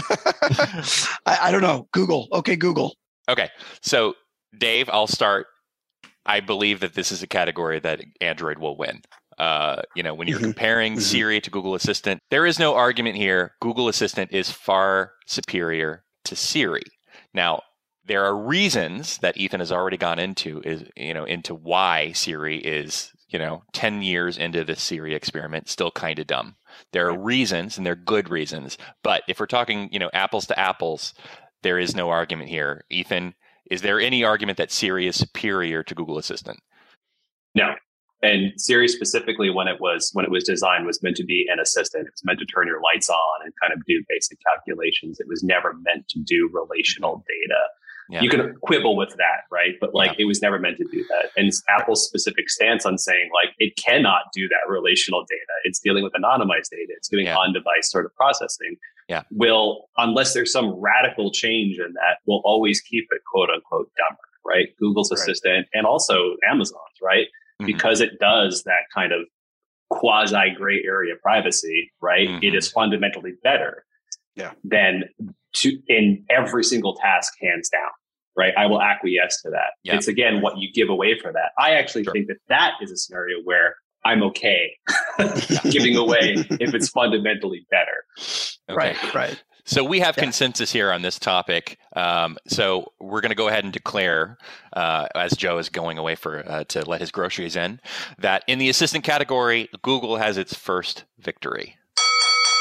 I, I don't know. Google. Okay, Google. Okay, so Dave, I'll start. I believe that this is a category that Android will win. Uh, you know, when you're mm-hmm. comparing mm-hmm. Siri to Google Assistant, there is no argument here. Google Assistant is far superior to Siri. Now, there are reasons that Ethan has already gone into is, you know, into why Siri is, you know, ten years into the Siri experiment, still kind of dumb. There are reasons, and they're good reasons. But if we're talking, you know, apples to apples, there is no argument here. Ethan, is there any argument that Siri is superior to Google Assistant? No. And Siri specifically, when it was when it was designed, was meant to be an assistant. It was meant to turn your lights on and kind of do basic calculations. It was never meant to do relational data. Yeah. You can quibble with that, right? But like, yeah. it was never meant to do that. And Apple's specific stance on saying like it cannot do that relational data. It's dealing with anonymized data. It's doing yeah. on-device sort of processing. Yeah. Will, unless there's some radical change in that, will always keep it quote unquote dumber, right? Google's right. assistant and also Amazon's, right? Mm-hmm. Because it does that kind of quasi gray area privacy, right? Mm-hmm. It is fundamentally better yeah. than to in every single task, hands down, right? I will acquiesce to that. Yeah. It's again what you give away for that. I actually sure. think that that is a scenario where I'm okay giving away if it's fundamentally better. Okay. Right, right. So we have yeah. consensus here on this topic. Um, so we're going to go ahead and declare, uh, as Joe is going away for uh, to let his groceries in, that in the assistant category, Google has its first victory.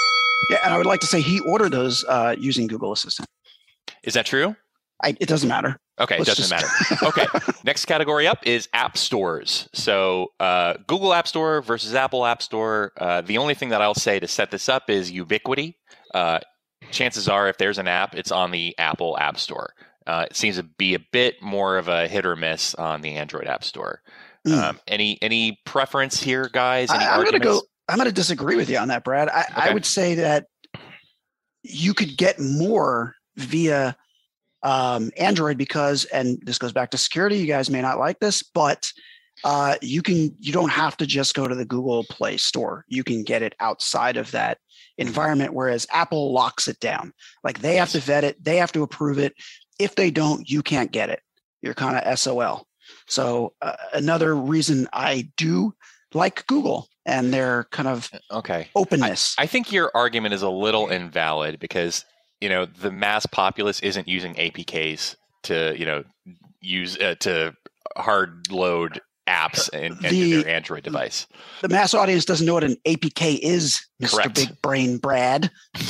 Yeah, and I would like to say he ordered those uh, using Google Assistant. Is that true? I, it doesn't matter. Okay, it Let's doesn't just- matter. Okay, next category up is app stores. So uh, Google App Store versus Apple App Store. Uh, the only thing that I'll say to set this up is ubiquity. Uh, chances are if there's an app, it's on the Apple App Store. Uh, it seems to be a bit more of a hit or miss on the Android App Store. Mm. Um, any any preference here, guys? Any I, I'm going to arguments? go. I'm going to disagree with you on that, Brad. I, Okay. I would say that you could get more via um, Android because, and this goes back to security. You guys may not like this, but uh, you can. You don't have to just go to the Google Play Store. You can get it outside of that environment. Whereas Apple locks it down. Like they have to vet it. They have to approve it. If they don't, you can't get it. You're kind of S O L. So uh, another reason I do like Google and their kind of Okay. openness. I think your argument is a little invalid because, you know, the mass populace isn't using A P Ks to, you know, use uh, to hard load apps in, into The- their Android device. The mass audience doesn't know what an A P K is, Mister Correct. Big Brain Brad.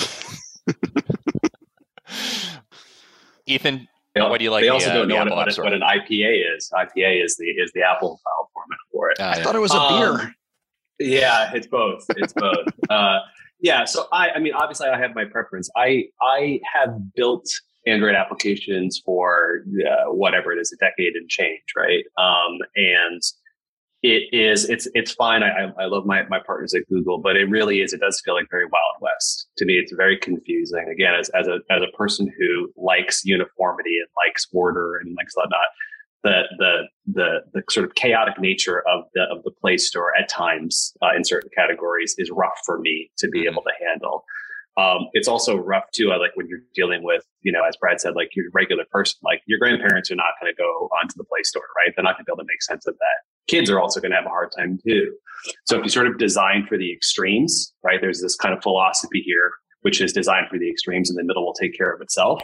Ethan, They, al- what do you like They the, also uh, don't the know what, Apple what, App Store? what an I P A is. I P A is the is the Apple file format for it. Uh, I yeah. thought it was a Um, beer. Yeah, it's both. It's both. uh, yeah. So I, I mean, obviously, I have my preference. I, I have built Android applications for uh, whatever it is, a decade and change, right? Um, and it is, it's, it's fine. I, I I love my my partners at Google, but it really is. It does feel like very Wild West to me. It's very confusing. Again, as as a as a person who likes uniformity and likes order and likes whatnot. The, the the the sort of chaotic nature of the of the Play Store at times uh, in certain categories is rough for me to be Mhm. able to handle. Um, it's also rough too. I like when you're dealing with, you know, as Brad said, like your regular person, like your grandparents are not going to go onto the Play Store, right? They're not going to be able to make sense of that. Kids are also going to have a hard time too. So if you sort of design for the extremes, right? There's this kind of philosophy here, which is designed for the extremes, and the middle will take care of itself.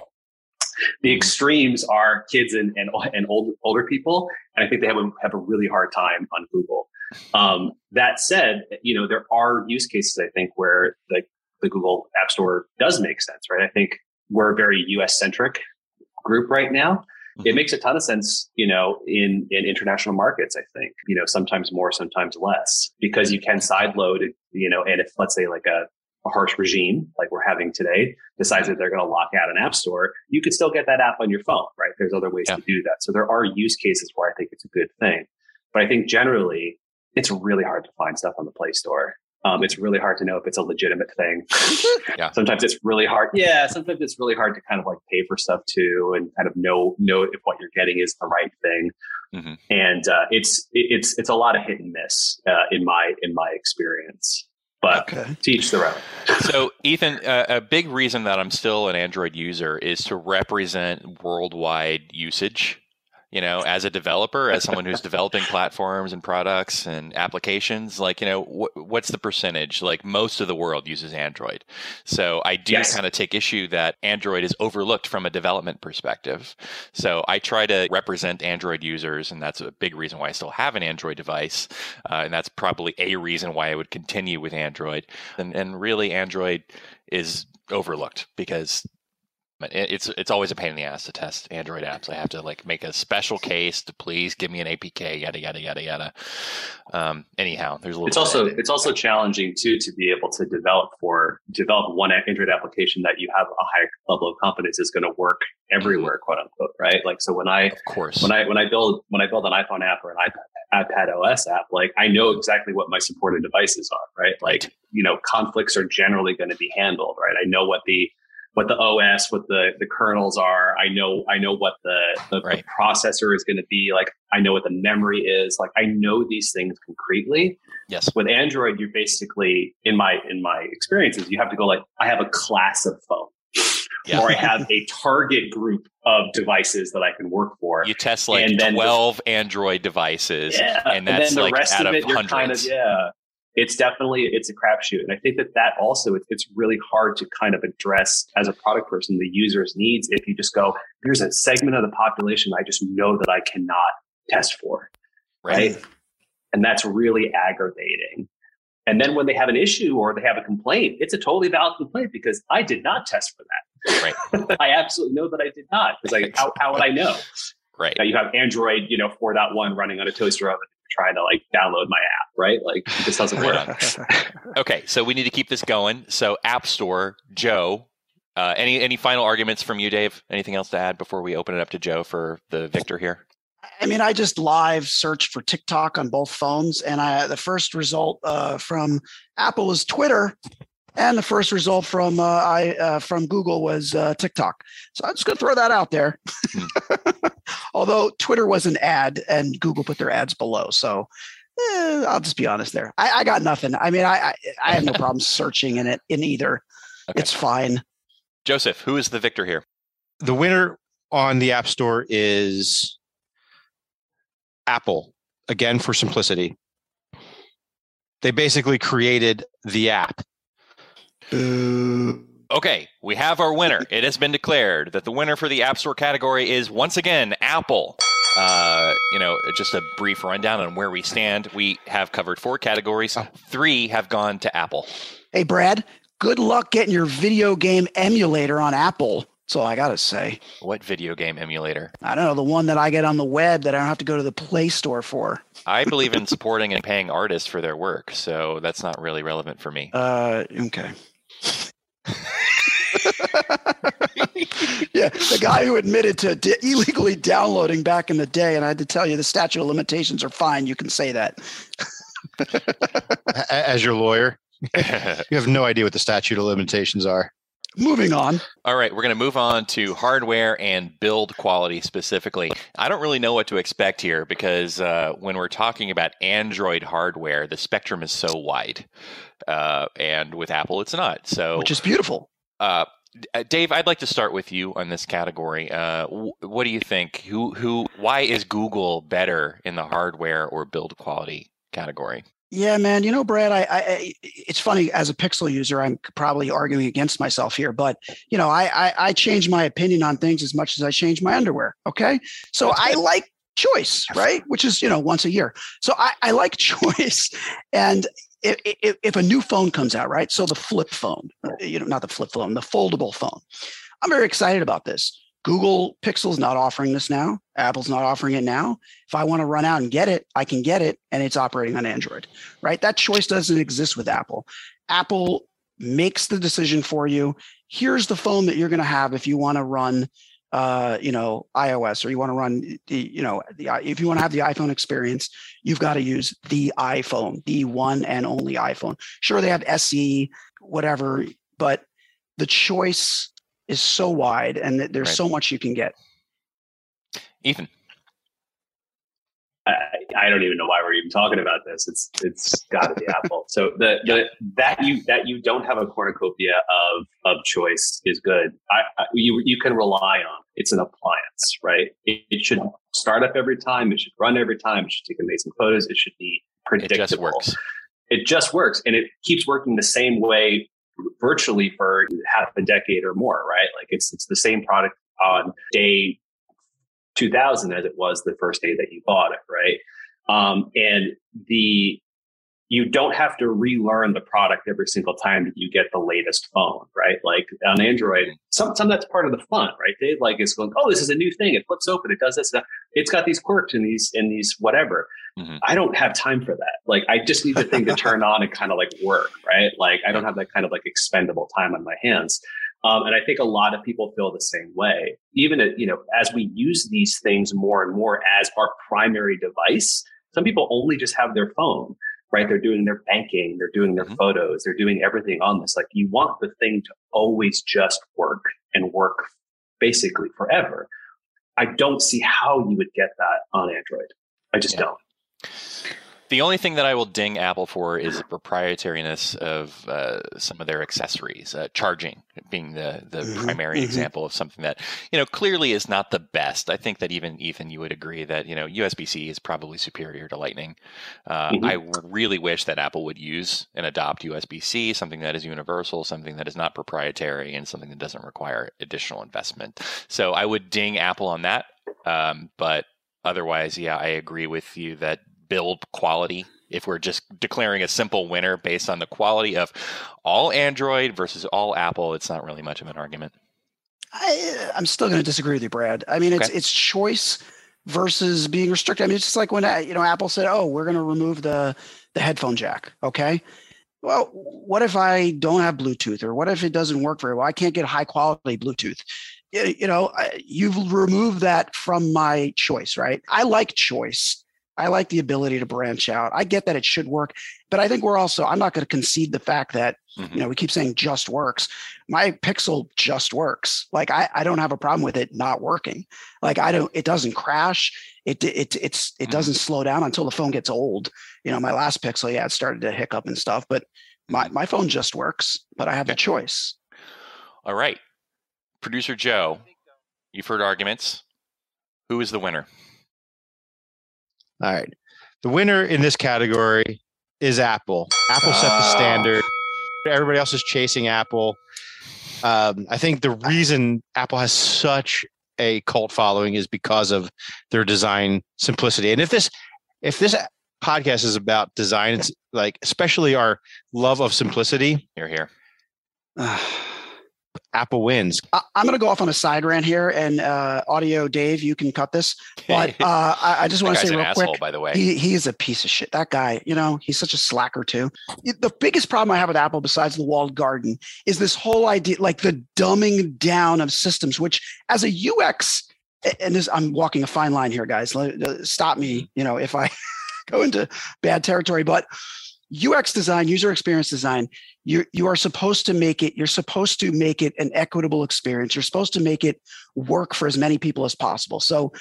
The extremes are kids and and, and old, older people, and I think they have a, have a really hard time on Google. Um, that said, you know, there are use cases I think where the, the Google App Store does make sense, right? I think we're a very U S centric group right now. It makes a ton of sense, you know, in in international markets. I think, you know, sometimes more, sometimes less, because you can sideload, you know, and if let's say like a a harsh regime like we're having today decides that they're going to lock out an app store, you could still get that app on your phone, right? There's other ways Yeah. to do that. So there are use cases where I think it's a good thing. But I think generally it's really hard to find stuff on the Play Store. Um, it's really hard to know if it's a legitimate thing. Yeah. Sometimes it's really hard. Yeah. Sometimes it's really hard to kind of like pay for stuff too and kind of know, know if what you're getting is the right thing. Mhm. And uh, it's, it's, it's a lot of hit and miss uh, in my, in my experience. But Okay. teach the road. So, Ethan, uh, a big reason that I'm still an Android user is to represent worldwide usage. You know, as a developer, as someone who's developing platforms and products and applications, like, you know, wh- what's the percentage? Like most of the world uses Android. So I do Yes. kind of take issue that Android is overlooked from a development perspective. So I try to represent Android users, and that's a big reason why I still have an Android device. Uh, and that's probably a reason why I would continue with Android. And, and really, Android is overlooked because it- it's it's always a pain in the ass to test Android apps. I have to like make a special case to please give me an A P K, yada yada yada yada. Um, anyhow, there's a little. It's bit also of it. it's also challenging too to be able to develop for develop one Android application that you have a high level of confidence is going to work everywhere, quote unquote, right? Like so when I of course. when I when I build when I build an iPhone app or an iPad iPad O S app, like I know exactly what my supported devices are, right? Like you know conflicts are generally going to be handled, right? I know what the what the O S, what the, the kernels are. I know, I know what the, the, Right. the processor is going to be like. I know what the memory is. Like I know these things concretely. Yes. With Android, you're basically in my, in my experiences, you have to go like, I have a class of phone Yeah. or I have a target group of devices that I can work for. You test like And then the- twelve Android devices, Yeah. and that's then the like rest out of of it, you're hundreds. kind of, yeah, it's definitely, it's a crapshoot. And I think that that also, it's, it's really hard to kind of address as a product person, the user's needs. If you just go, here's a segment of the population I just know that I cannot test for. Right. And that's really aggravating. And then when they have an issue or they have a complaint, it's a totally valid complaint because I did not test for that. Right. I absolutely know that I did not. Because like, how, how would I know? Right. Now you have Android, you know, four point one running on a toaster oven, trying to like download my app, right? Like this doesn't work. Okay, so we need to keep this going. So App Store, Joe. Uh, any any final arguments from you, Dave? Anything else to add before we open it up to Joe for the victor here? I mean, I just live searched for TikTok on both phones, and I, the first result uh, from Apple was Twitter, and the first result from uh, I uh, from Google was uh, TikTok. So I'm just going to throw that out there. Hmm. Although Twitter was an ad, and Google put their ads below, so eh, I'll just be honest there. I, I got nothing. I mean, I I, I have no problem searching in it in either. Okay. It's fine. Joseph, who is the victor here? The winner on the App Store is Apple, again, for simplicity. They basically created the app. Boo. Okay, we have our winner. It has been declared that the winner for the App Store category is once again Apple. Uh, you know, just a brief rundown on where we stand. We have covered four categories. Three have gone to Apple. Hey, Brad, good luck getting your video game emulator on Apple. That's all I got to say. What video game emulator? I don't know, the one that I get on the web that I don't have to go to the Play Store for. I believe in supporting and paying artists for their work, so that's not really relevant for me. Uh, okay. Yeah, the guy who admitted to di- illegally downloading back in the day, and I had to tell you, the statute of limitations are fine. You can say that. As your lawyer, you have no idea what the statute of limitations are. Moving on. All right, we're going to move on to hardware and build quality specifically. I don't really know what to expect here because uh, when we're talking about Android hardware, the spectrum is so wide. Uh, and with Apple, it's not. So, which is beautiful. Uh, Dave, I'd like to start with you on this category. Uh, w- what do you think? Who, who, why is Google better in the hardware or build quality category? Yeah, man. You know, Brad, I, I, it's funny as a Pixel user, I'm probably arguing against myself here, but you know, I, I, I change my opinion on things as much as I change my underwear. Okay. So I like choice, right? Which is, you know, once a year. So I, I like choice. And if, if, if a new phone comes out, right? So the flip phone, you know, not the flip phone, the foldable phone, I'm very excited about this. Google Pixel's not offering this now. Apple's not offering it now. If I want to run out and get it, I can get it, and it's operating on Android, right? That choice doesn't exist with Apple. Apple makes the decision for you. Here's the phone that you're going to have if you want to run, uh, you know, iOS, or you want to run the, you know, the if you want to have the iPhone experience, you've got to use the iPhone, the one and only iPhone. Sure, they have S E, whatever, but the choice is so wide, and there's right. so much you can get. Ethan, I, I don't even know why we're even talking about this. It's it's got to be Apple. So the the that you that you don't have a cornucopia of of choice is good. I, I you you can rely on. It's an appliance, right? It, it should start up every time. It should run every time. It should take amazing photos. It should be predictable. It just works. It just works, and it keeps working the same way virtually for half a decade or more, right? Like it's it's the same product on day two thousand as it was the first day that you bought it, right? Um, and the you don't have to relearn the product every single time that you get the latest phone, right? Like on Android, sometimes that's part of the fun, right? They like it's going, oh, this is a new thing. It flips open. It does this. It's got these quirks and these and these whatever. Mm-hmm. I don't have time for that. Like I just need the thing to turn on and kind of like work, right? Like I don't have that kind of like expendable time on my hands. Um, and I think a lot of people feel the same way. Even you know, as we use these things more and more as our primary device, some people only just have their phone. Right? They're doing their banking, they're doing their mm-hmm. photos, they're doing everything on this. Like you want the thing to always just work and work basically forever. I don't see how you would get that on Android. I just yeah. don't. The only thing that I will ding Apple for is the proprietariness of uh, some of their accessories, uh, charging being the, the mm-hmm, primary mm-hmm. example of something that, you know, clearly is not the best. I think that even, Ethan, you would agree that, you know, U S B C is probably superior to Lightning. Uh, mm-hmm. I really wish that Apple would use and adopt U S B C, something that is universal, something that is not proprietary, and something that doesn't require additional investment. So I would ding Apple on that. Um, but otherwise, yeah, I agree with you that build quality if we're just declaring a simple winner based on the quality of all Android versus all Apple, it's not really much of an argument. I, I'm still going to disagree with you, Brad. I mean, it's Okay. it's choice versus being restricted. I mean, it's just like when you know Apple said, "Oh, we're going to remove the the headphone jack." Okay. Well, what if I don't have Bluetooth, or what if it doesn't work very well? I can't get high quality Bluetooth. You, you know, you've removed that from my choice, right? I like choice. I like the ability to branch out. I get that it should work, but I think we're also, I'm not going to concede the fact that, mm-hmm. you know, we keep saying just works. My Pixel just works. Like I, I don't have a problem with it not working. Like I don't, it doesn't crash. It, it, it's, it mm-hmm. doesn't slow down until the phone gets old. You know, my last Pixel, yeah, it started to hiccup and stuff, but my, my phone just works, but I have okay. the choice. All right. Producer Joe, you've heard arguments. Who is the winner? All right. The winner in this category is Apple. Apple set the standard. Everybody else is chasing Apple. Um, I think the reason Apple has such a cult following is because of their design simplicity. And if this if this podcast is about design, it's like especially our love of simplicity. Here, here. Apple wins. I, I'm going to go off on a side rant here, and uh, audio Dave, you can cut this. But uh, I, I just want to say real asshole, quick, by the way, he he is a piece of shit. That guy, you know, he's such a slacker too. The biggest problem I have with Apple, besides the walled garden, is this whole idea, like the dumbing down of systems. Which, as a U X, and this, I'm walking a fine line here, guys. Stop me, you know, if I go into bad territory, but. U X design, user experience design, you you are supposed to make it, you're supposed to make it an equitable experience. You're supposed to make it work for as many people as possible. So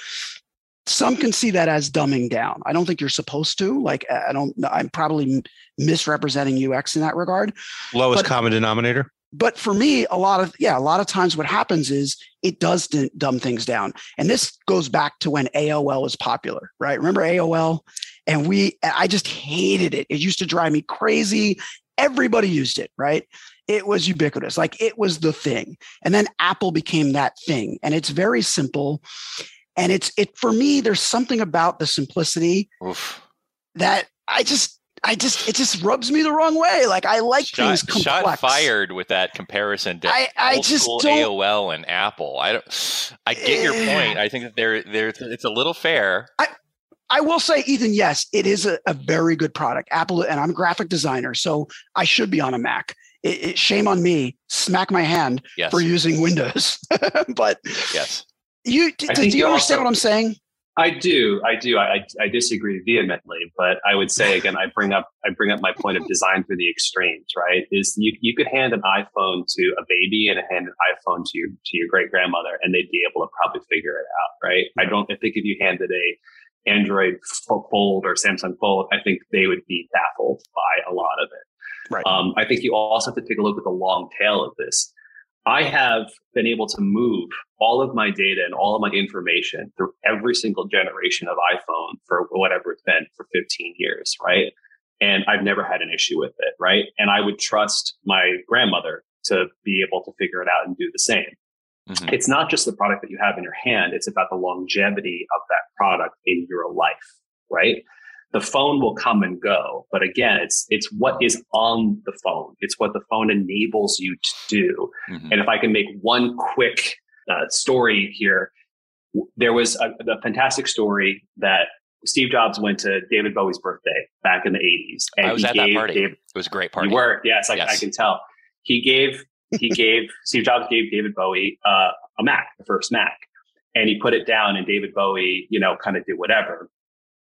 some can see that as dumbing down. I don't think you're supposed to. Like, I don't, I'm probably misrepresenting U X in that regard. Lowest but, common denominator. But for me, a lot of, yeah, a lot of times what happens is it does d- dumb things down. And this goes back to when A O L was popular, right? Remember A O L? And we, I just hated it. It used to drive me crazy. Everybody used it, right? It was ubiquitous. Like it was the thing. And then Apple became that thing. And it's very simple. And it's, it, for me, there's something about the simplicity Oof. that I just, I just, it just rubs me the wrong way. Like I like shot, things complex. Shot fired with that comparison to I, I old just school don't, A O L and Apple. I don't, I get your point. I think that there, there, it's a little fair. I, I will say, Ethan, yes, it is a, a very good product. Apple, and I'm a graphic designer, so I should be on a Mac. It, it, shame on me. Smack my hand yes. for using Windows. But yes, you do, do you understand also, what I'm saying? I do. I do. I, I disagree vehemently, but I would say again, I bring up I bring up my point of design through the extremes. Right? Is you you could hand an iPhone to a baby and hand an iPhone to your to your great grandmother, and they'd be able to probably figure it out. Right? I don't. I think if you handed a Android Fold or Samsung Fold, I think they would be baffled by a lot of it. Right. Um, I think you also have to take a look at the long tail of this. I have been able to move all of my data and all of my information through every single generation of iPhone for whatever it's been for fifteen years, right? And I've never had an issue with it, right? And I would trust my grandmother to be able to figure it out and do the same. Mm-hmm. It's not just the product that you have in your hand. It's about the longevity of that product in your life, right? The phone will come and go. But again, it's it's what is on the phone. It's what the phone enables you to do. Mm-hmm. And if I can make one quick uh, story here, there was a, a fantastic story that Steve Jobs went to David Bowie's birthday back in the eighties. And I was he at gave that party. David, it was a great party. You were? Yes, I, yes. I can tell. He gave... He gave, Steve Jobs gave David Bowie uh, a Mac, the first Mac, and he put it down and David Bowie, you know, kind of did whatever.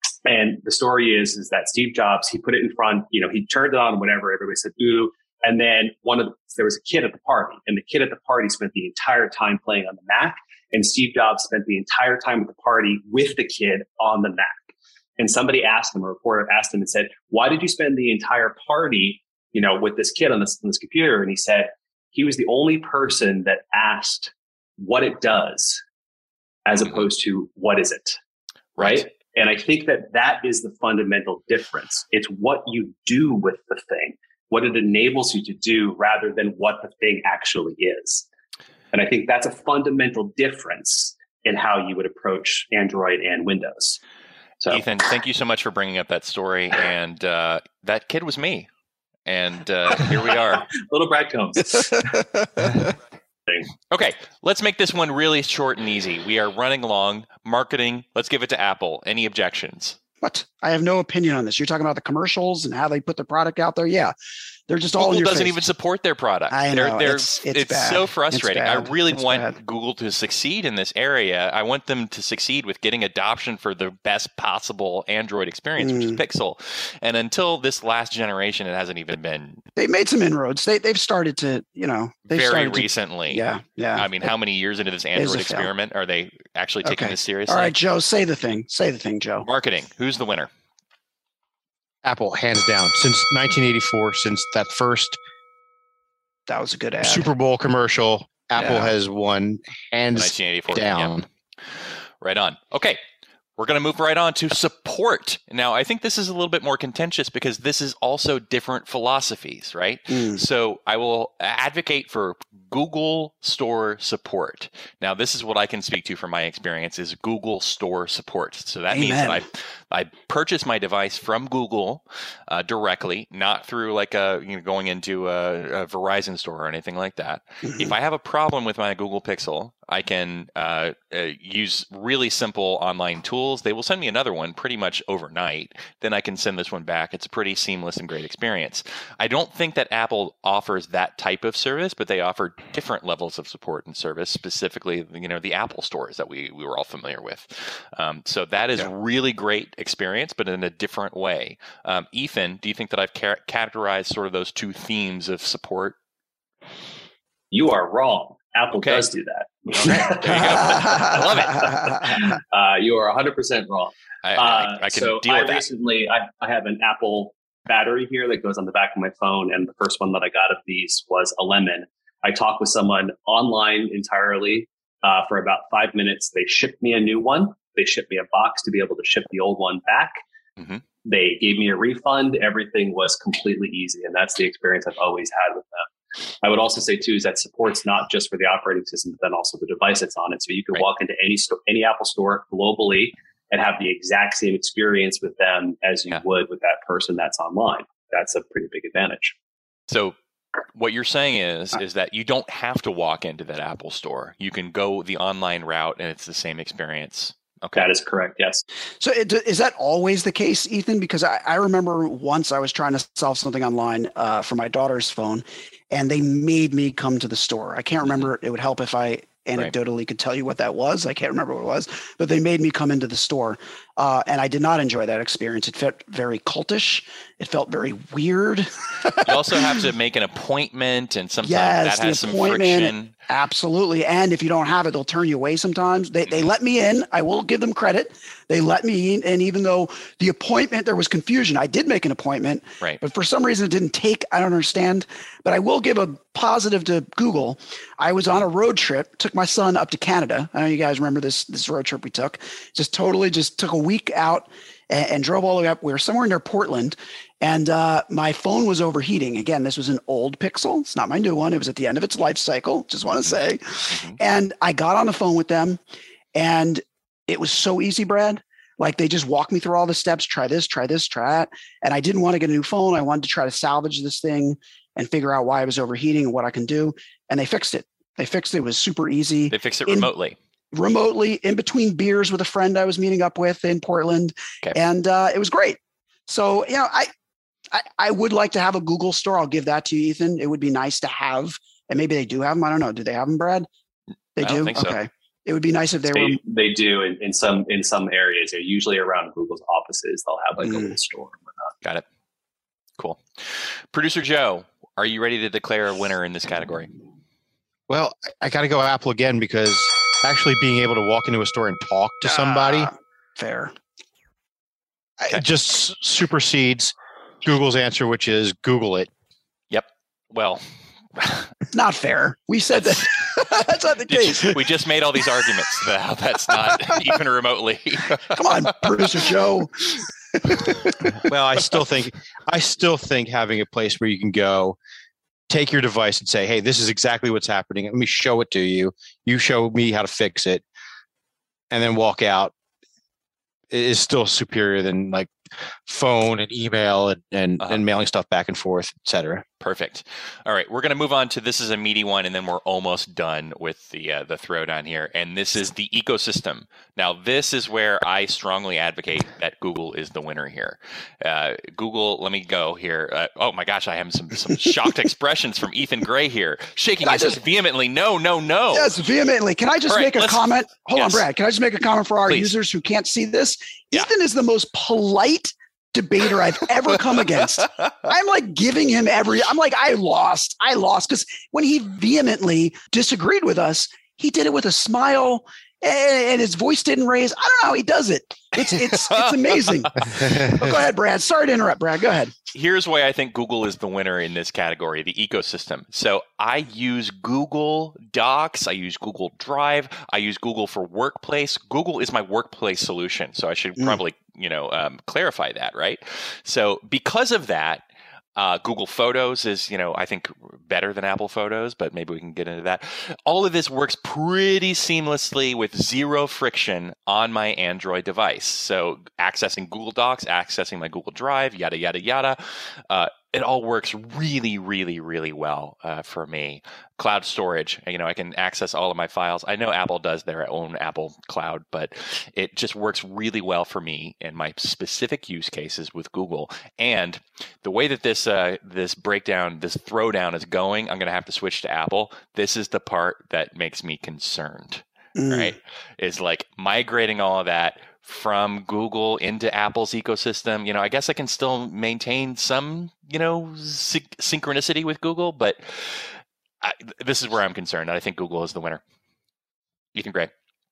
And the story is, is that Steve Jobs, he put it in front, you know, he turned it on, whatever, everybody said, ooh. And then one of the, there was a kid at the party, and the kid at the party spent the entire time playing on the Mac. And Steve Jobs spent the entire time at the party with the kid on the Mac. And somebody asked him, a reporter asked him and said, why did you spend the entire party, you know, with this kid on this, on this computer? And he said, he was the only person that asked what it does as opposed to what is it, right? right? And I think that that is the fundamental difference. It's what you do with the thing, what it enables you to do rather than what the thing actually is. And I think that's a fundamental difference in how you would approach Android and Windows. So Ethan, thank you so much for bringing up that story. And uh, that kid was me. And uh, here we are. Little Brad Combs. Okay, let's make this one really short and easy. We are running along. Marketing, let's give it to Apple. Any objections? What? I have no opinion on this. You're talking about the commercials and how they put the product out there. Yeah, they're just all in Google your doesn't face. even support their product. I they're, know. they're, It's- it's it's bad. so frustrating. It's I bad. really It's want bad. Google to succeed in this area. I want them to succeed with getting adoption for the best possible Android experience, which is Mm. Pixel. And until this last generation, it hasn't even been They made some inroads. They they've started to, you know, they've very started to- recently. yeah, yeah. I mean, how many years into this is Android a fail. experiment are they actually taking Okay. this seriously? All right, Joe, say the thing. Say the thing, Joe. Marketing, who's the winner? Apple, hands down, since nineteen eighty-four, since that first That was a good ad. Super Bowl commercial, Apple Yeah. has won hands nineteen eighty-four. down. Yep. Right on. Okay. We're going to move right on to support. Now, I think this is a little bit more contentious because this is also different philosophies, right? Mm. So I will advocate for Google Store support. Now, this is what I can speak to from my experience is Google Store support. So that means that I Amen. I purchase my device from Google uh, directly, not through like a you know going into a, a Verizon store or anything like that. Mhm. If I have a problem with my Google Pixel, I can uh, uh, use really simple online tools. They will send me another one pretty much overnight. Then I can send this one back. It's a pretty seamless and great experience. I don't think that Apple offers that type of service, but they offer different levels of support and service, specifically, you know, the Apple stores that we, we were all familiar with. Um, so that is Yeah. really great experience, but in a different way. Um, Ethan, do you think that I've ca- categorized sort of those two themes of support? You are wrong. Apple Okay. does do that. Okay, there you go. I love it. Uh, you are one hundred percent wrong. I, Uh, I, I can so deal I with that. recently, I, I have an Apple battery here that goes on the back of my phone, and the first one that I got of these was a lemon. I talked with someone online entirely uh, for about five minutes. They shipped me a new one. They shipped me a box to be able to ship the old one back. Mhm. They gave me a refund. Everything was completely easy, and that's the experience I've always had with them. I would also say too is that support's not just for the operating system, but then also the device that's on it. So you can Right. walk into any store, any Apple store globally, and have the exact same experience with them as you Yeah. would with that person that's online. That's a pretty big advantage. So what you're saying is is that you don't have to walk into that Apple store. You can go the online route and it's the same experience. Okay. That is correct. Yes. So it, is that always the case, Ethan? Because I, I remember once I was trying to solve something online uh, for my daughter's phone, and they made me come to the store. I can't remember. It would help if I anecdotally could tell you what that was. I can't remember what it was, but they made me come into the store, uh, and I did not enjoy that experience. It felt very cultish. It felt very weird. You also have to make an appointment, and sometimes Yes, that the has some appointment. friction. Absolutely. And if you don't have it, they'll turn you away sometimes. They, they let me in. I will give them credit. They let me in. And even though the appointment, there was confusion, I did make an appointment, Right. but for some reason it didn't take. I don't understand. But I will give a positive to Google. I was on a road trip, took my son up to Canada. I know you guys remember this, this road trip we took. Just totally just took a week out and, and drove all the way up. We were somewhere near Portland. And uh, my phone was overheating. Again, this was an old Pixel. It's not my new one. It was at the end of its life cycle. Just want to say. Mhm. And I got on the phone with them, and it was so easy, Brad. Like they just walked me through all the steps. Try this, try this, try that. And I didn't want to get a new phone. I wanted to try to salvage this thing and figure out why it was overheating and what I can do. And they fixed it. They fixed it. It was super easy. They fix it In- remotely. remotely in between beers with a friend I was meeting up with in Portland. Okay. And uh, it was great. So, you know, I, I, I would like to have a Google store. I'll give that to you, Ethan. It would be nice to have, and maybe they do have them. I don't know. Do they have them, Brad? They I do. don't think so. Okay. It would be nice if they, were. They, they do in, in some in some areas. They're usually around Google's offices. They'll have like a Mm. little store and whatnot. Got it. Cool. Producer Joe, are you ready to declare a winner in this category? Well, I, I got to go Apple again because actually being able to walk into a store and talk to somebody Ah, fair. Okay. it just s- supersedes Google's answer, which is Google it. Yep. Well, Not fair. We said that. That's not the case. we just made all these arguments that that's not even remotely. Come on, producer Joe. Well, I still think I still think having a place where you can go, take your device and say, "Hey, this is exactly what's happening. Let me show it to you. You show me how to fix it," and then walk out. is still superior than like phone and email and and, Uh-huh. and mailing stuff back and forth, et cetera. Perfect. All right, we're going to move on to this is a meaty one, and then we're almost done with the uh, the throwdown here. And this is the ecosystem. Now, this is where I strongly advocate that Google is the winner here. Uh, Google, let me go here. Uh, oh my gosh, I have some some shocked expressions from Ethan Gray here, shaking Can I his head just- vehemently. No, no, no. Yes, vehemently. Can I just All right, make a let's- comment? Hold yes. on, Brad. Can I just make a comment for our Please. users who can't see this? Yeah. Ethan is the most polite debater I've ever come against. I'm like giving him every, I'm like, I lost. I lost. Because when he vehemently disagreed with us, he did it with a smile and, and his voice didn't raise. I don't know how he does it. It's it's it's amazing. But go ahead, Brad. Sorry to interrupt, Brad. Go ahead. Here's why I think Google is the winner in this category, the ecosystem. So I use Google Docs, I use Google Drive, I use Google for Workplace. Google is my workplace solution. So I should Mm. probably, you know, um, clarify that, right? So because of that, uh, Google Photos is, you know, I think better than Apple Photos, but maybe we can get into that. All of this works pretty seamlessly with zero friction on my Android device. So accessing Google Docs, accessing my Google Drive, yada, yada, yada. Uh, it all works really, really, really well uh, for me. Cloud storage, you know, I can access all of my files. I know Apple does their own Apple Cloud, but it just works really well for me in my specific use cases with Google. And the way that this uh, this breakdown, this throwdown is going, I'm going to have to switch to Apple. This is the part that makes me concerned, Mm. right? Is like migrating all of that from Google into Apple's ecosystem. You know, I guess I can still maintain some, you know, sy- synchronicity with Google, but I, this is where I'm concerned. I think Google is the winner. Ethan Gray.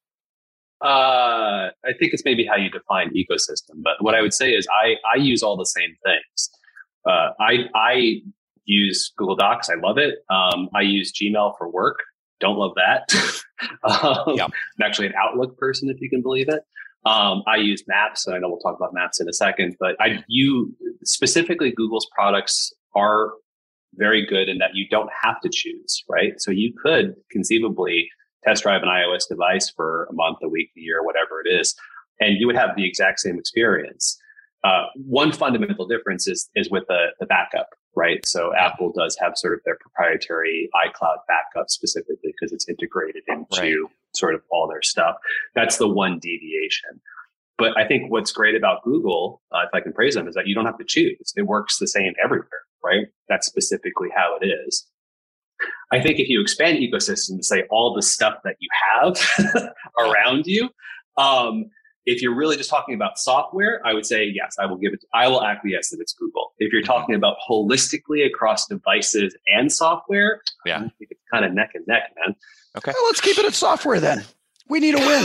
Uh, I think it's maybe how you define ecosystem, but what I would say is I, I use all the same things. Uh, I, I use Google Docs. I love it. Um, I use Gmail for work. Don't love that. um, Yeah. I'm actually an Outlook person, if you can believe it. Um, I use Maps, and I know we'll talk about Maps in a second, but I, you specifically Google's products are very good in that you don't have to choose, right? So you could conceivably test drive an iOS device for a month, a week, a year, whatever it is, and you would have the exact same experience. Uh, one fundamental difference is is with the, the backup, right? So Apple does have sort of their proprietary iCloud backup specifically because it's integrated into Right. sort of all their stuff. That's the one deviation. But I think what's great about Google, uh, if I can praise them, is that you don't have to choose. It works the same everywhere, right? That's specifically how it is. I think if you expand ecosystem to say all the stuff that you have around you, um, if you're really just talking about software, I would say, yes, I will give it, I will acquiesce that it's Google. If you're talking about holistically across devices and software, Yeah. I think it's kind of neck and neck, man. Okay. Well, let's keep it at software then. We need a win.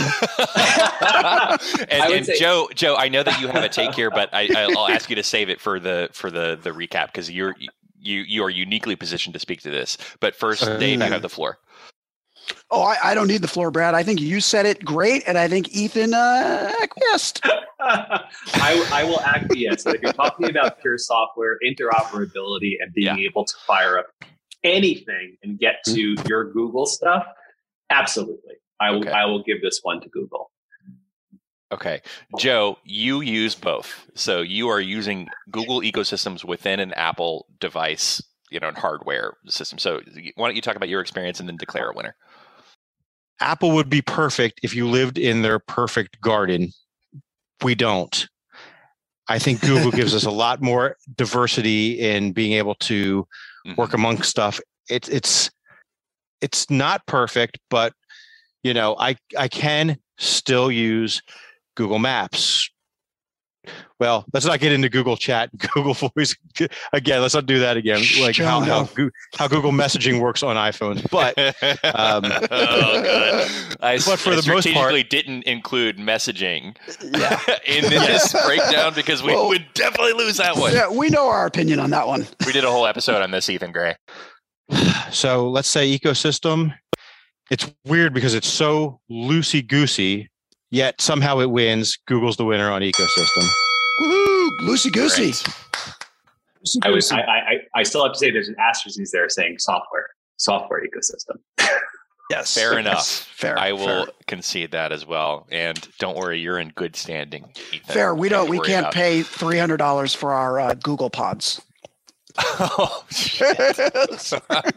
and I would and say- Joe, Joe, I know that you have a take here, but I, I'll ask you to save it for the for the the recap because you're you you are uniquely positioned to speak to this. But first, Uh, Dave, you have the floor. Oh, I, I don't need the floor, Brad. I think you said it great, and I think Ethan uh, acquiesced. I, I will acquiesce. So if you're talking about pure software, interoperability, and being Yeah. able to fire up anything and get to your Google stuff, absolutely. I will Okay. I will give this one to Google. Okay, Joe, you use both, so you are using Google ecosystems within an Apple device, you know, and hardware system. So why don't you talk about your experience and then declare a winner? Apple would be perfect if you lived in their perfect garden. We don't. I think Google gives us a lot more diversity in being able to Mhm. work among stuff. It's it's it's not perfect, but you know, I I can still use Google Maps. Well, let's not get into Google Chat, Google Voice again. Let's not do that again. Like Sure, how no. how, Goo- how Google messaging works on iPhones, but um, oh, good. I, but for I the most part- strategically didn't include messaging Yeah. in this breakdown because we Well- would definitely lose that one. Yeah, we know our opinion on that one. We did a whole episode on this, Ethan Gray. So let's say ecosystem. It's weird because it's so loosey goosey, yet somehow it wins. Google's the winner on ecosystem. Woohoo! Loosey goosey. Great. Loosey I, would, goosey. I, I I still have to say there's an asterisk there saying software software ecosystem. Yes. Fair yes, enough. Fair. I will fair. concede that as well. And don't worry, you're in good standing, Ethan. Fair. We don't. to We worry can't about. pay three hundred dollars for our uh, Google Pods. Oh, shit.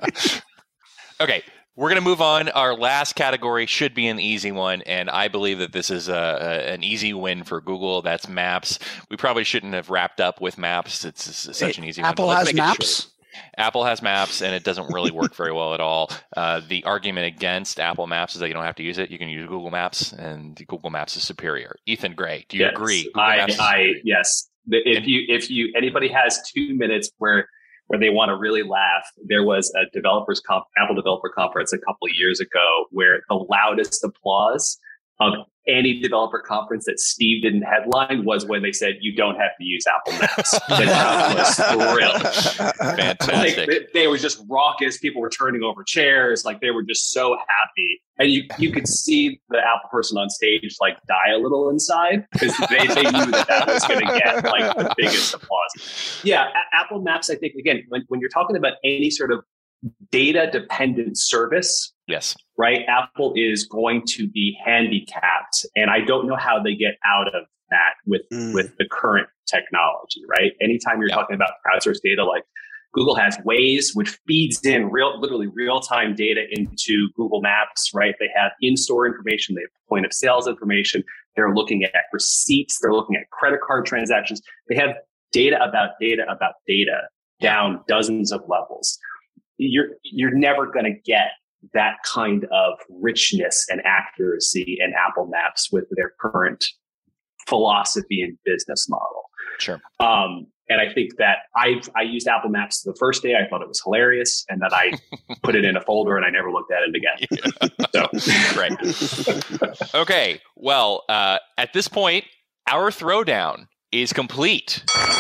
Okay, we're going to move on. Our last category should be an easy one, and I believe that this is a, a, an easy win for Google. That's Maps. We probably shouldn't have wrapped up with Maps. It's, it's such an easy Apple one. has Let's make it Maps. short. Apple has Maps, and it doesn't really work very well at all. Uh, the argument against Apple Maps is that you don't have to use it. You can use Google Maps, and Google Maps is superior. Ethan Gray, do you yes, agree? Google I, Maps- I, yes. If you, if you, anybody has two minutes where, where they want to really laugh, there was a developers comp, Apple developer conference a couple of years ago where the loudest applause of any developer conference that Steve didn't headline was when they said, you don't have to use Apple Maps. The crowd was thrilled. Fantastic. Like, they, they were just raucous. People were turning over chairs. Like they were just so happy. And you, you could see the Apple person on stage like die a little inside because they, they knew that that was going to get like the biggest applause. Yeah, a- Apple Maps, I think, again, when, when you're talking about any sort of data dependent service, Yes. right? Apple is going to be handicapped. And I don't know how they get out of that with, Mm. with the current technology, right? Anytime you're Yeah. talking about crowdsourced data, like Google has Waze, which feeds in real, literally real-time data into Google Maps, right? They have in-store information, they have point of sales information. They're looking at receipts. They're looking at credit card transactions. They have data about data about data down dozens of levels. You're, you're never going to get that kind of richness and accuracy in Apple Maps with their current philosophy and business model. Sure. Um, and I think that I I used Apple Maps the first day. I thought it was hilarious, and then I put it in a folder and I never looked at it again. So Great. Okay. Well, uh, at this point, our throwdown is complete.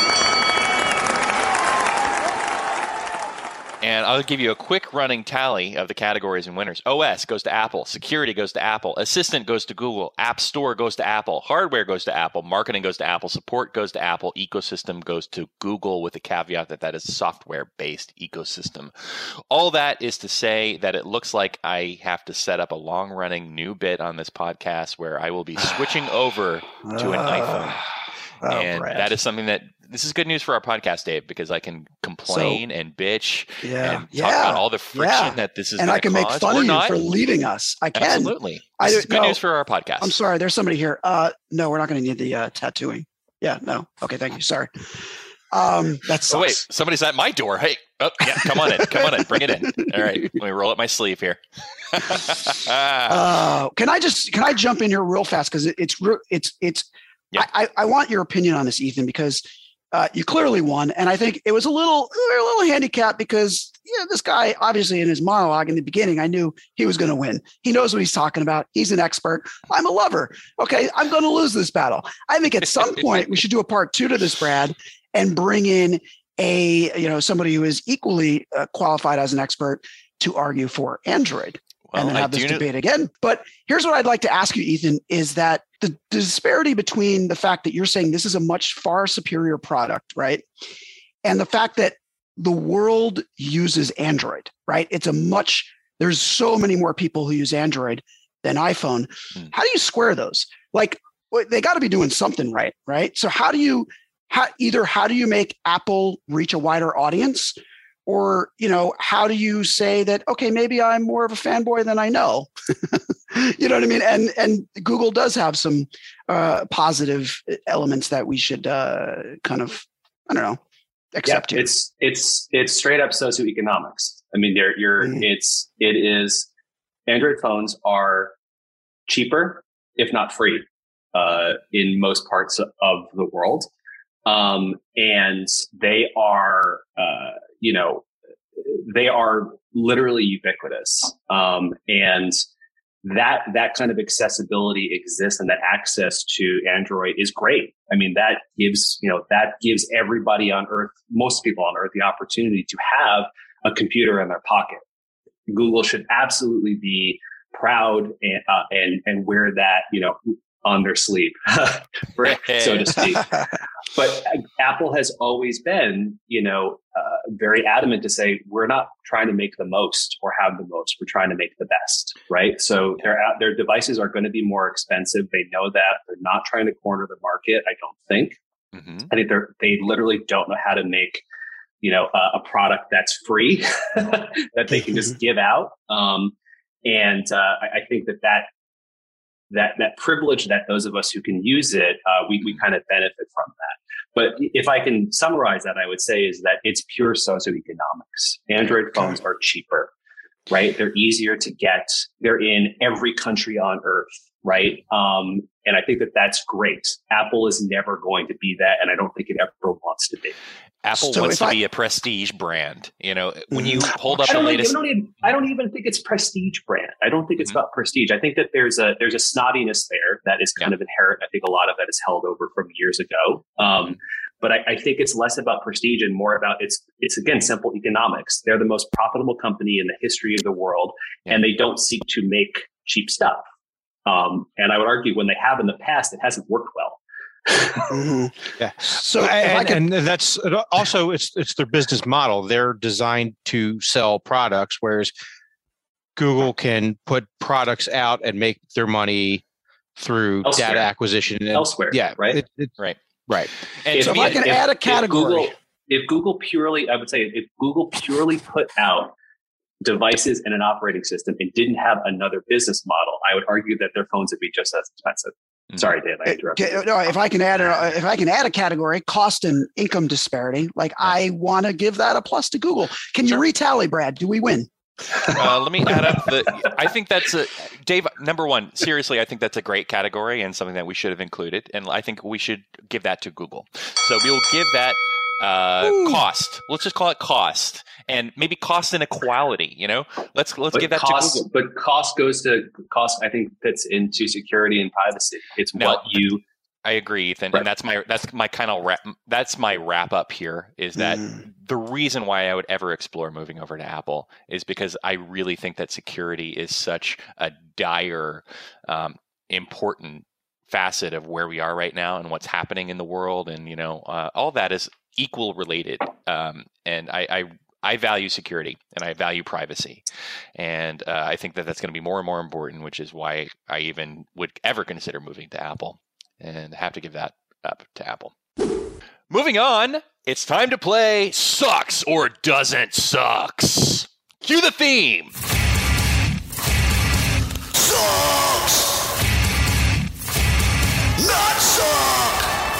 And I'll give you a quick running tally of the categories and winners. O S goes to Apple. Security goes to Apple. Assistant goes to Google. App Store goes to Apple. Hardware goes to Apple. Marketing goes to Apple. Support goes to Apple. Ecosystem goes to Google, with the caveat that that is software-based ecosystem. All that is to say that it looks like I have to set up a long-running new bit on this podcast where I will be switching over to an iPhone. Oh, and Brad. that is something that this is good news for our podcast, Dave, because I can complain so, and bitch yeah, and yeah, talk about all the friction yeah. that this is, and I can make fun of you not. for leaving us. I can absolutely. I this is good no, news for our podcast. I'm sorry. There's somebody here. Uh, no, we're not going to need the uh, tattooing. Yeah, no. Okay, thank you. Sorry. Um, that sucks. Oh, wait, somebody's at my door. Hey, oh, yeah, come on in. Come on in. Bring it in. All right, let me roll up my sleeve here. uh, can I just can I jump in here real fast because it, it's it's it's. Yeah. I, I want your opinion on this, Ethan, because uh, you clearly won, and I think it was a little a little handicapped because yeah, this guy obviously in his monologue in the beginning, I knew he was going to win. He knows what he's talking about. He's an expert. I'm a lover. Okay, I'm going to lose this battle. I think at some point we should do a part two to this, Brad, and bring in a you know somebody who is equally uh, qualified as an expert to argue for Android. Well, and then have I this debate know. again. But here's what I'd like to ask you, Ethan, is that the, the disparity between the fact that you're saying this is a much far superior product, right? And the fact that the world uses Android, right? It's a much, there's so many more people who use Android than iPhone. Hmm. How do you square those? Like, they got to be doing something right, right? So how do you, how, either how do you make Apple reach a wider audience? Or, you know, how do you say that, okay, maybe I'm more of a fanboy than I know? You know what I mean? And and Google does have some uh, positive elements that we should uh, kind of, I don't know, accept. Yeah, it's it's it's straight up socioeconomics. I mean, they're, you're mm-hmm. it's it is Android phones are cheaper, if not free, uh, in most parts of the world, um, and they are. Uh, you know, they are literally ubiquitous. Um, and that, that kind of accessibility exists, and that access to Android is great. I mean, that gives, you know, that gives everybody on Earth, most people on Earth, the opportunity to have a computer in their pocket. Google should absolutely be proud and, uh, and, and wear that, you know, on their sleeve, so to speak. but Apple has always been, you know, uh, very adamant to say we're not trying to make the most or have the most. We're trying to make the best, right? So their their devices are going to be more expensive. They know that. They're not trying to corner the market. I don't think. Mm-hmm. I think they're they literally don't know how to make, you know, a, a product that's free that they can just give out. Um, and uh, I, I think that that. That that privilege that those of us who can use it, uh, we we kind of benefit from that. But if I can summarize that, I would say is that it's pure socioeconomics. Android phones are cheaper, right? They're easier to get. They're in every country on earth, right? Um, and I think that that's great. Apple is never going to be that, and I don't think it ever wants to be. Apple so wants to I, be a prestige brand. You know, when you hold up I the don't, latest, I don't, even, I don't even think it's prestige brand. I don't think it's mm-hmm. about prestige. I think that there's a there's a snottiness there that is kind yeah. of inherent. I think a lot of that is held over from years ago. Um, but I, I think it's less about prestige and more about it's it's again simple economics. They're the most profitable company in the history of the world, yeah. and they don't seek to make cheap stuff. Um, and I would argue when they have in the past, it hasn't worked well. mm-hmm. Yeah. So and, can, and that's also it's it's their business model. They're designed to sell products, whereas Google can put products out and make their money through elsewhere. data acquisition and, elsewhere. Yeah, right, it, it, right, right. And so if I can if, add a category, if Google, if Google purely, I would say, if Google purely put out devices and an operating system and didn't have another business model, I would argue that their phones would be just as expensive. Sorry, Dave, I interrupted. Okay, no, if I can add a, if I can add a category, cost and income disparity, like I want to give that a plus to Google. Can you retally, Brad? Do we win? Uh, let me add up the. I think that's a Dave. Number one, seriously, I think that's a great category and something that we should have included, and I think we should give that to Google. So we will give that uh, cost. Let's just call it cost, and maybe cost inequality. You know, let's let's but give that cost, to Google. But cost goes to cost. I think fits into security and privacy. It's no, what you. I agree, Ethan, right. and that's my that's my kind of wrap, that's my wrap up here. Is that mm. the reason why I would ever explore moving over to Apple is because I really think that security is such a dire, um, important facet of where we are right now and what's happening in the world, and you know, uh, all that is equal related. Um, and I, I I value security and I value privacy, and uh, I think that that's going to be more and more important, which is why I even would ever consider moving to Apple. And have to give that up to Apple. Moving on, it's time to play Sucks or Doesn't Sucks. Cue the theme. Sucks! Not suck!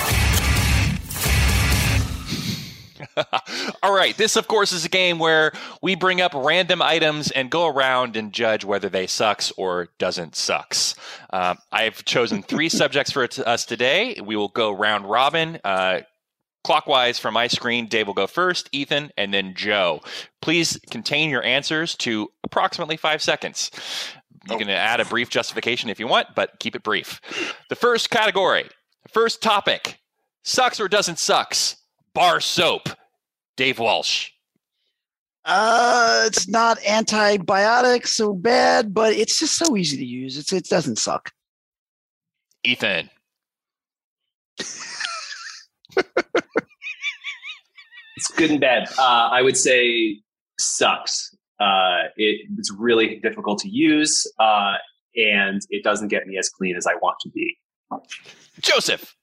All right, this, of course, is a game where we bring up random items and go around and judge whether they sucks or doesn't sucks. Uh, I've chosen three subjects for t- us today. We will go round robin. Uh, clockwise from my screen, Dave will go first, Ethan, and then Joe. Please contain your answers to approximately five seconds. You can add a brief justification if you want, but keep it brief. The first category, first topic, sucks or doesn't sucks. Bar soap. Dave Walsh. Uh, it's not antibiotic so bad, but it's just so easy to use. It's it doesn't suck. Ethan. It's good and bad. Uh, I would say sucks. Uh, it, it's really difficult to use, uh, and it doesn't get me as clean as I want to be. Joseph.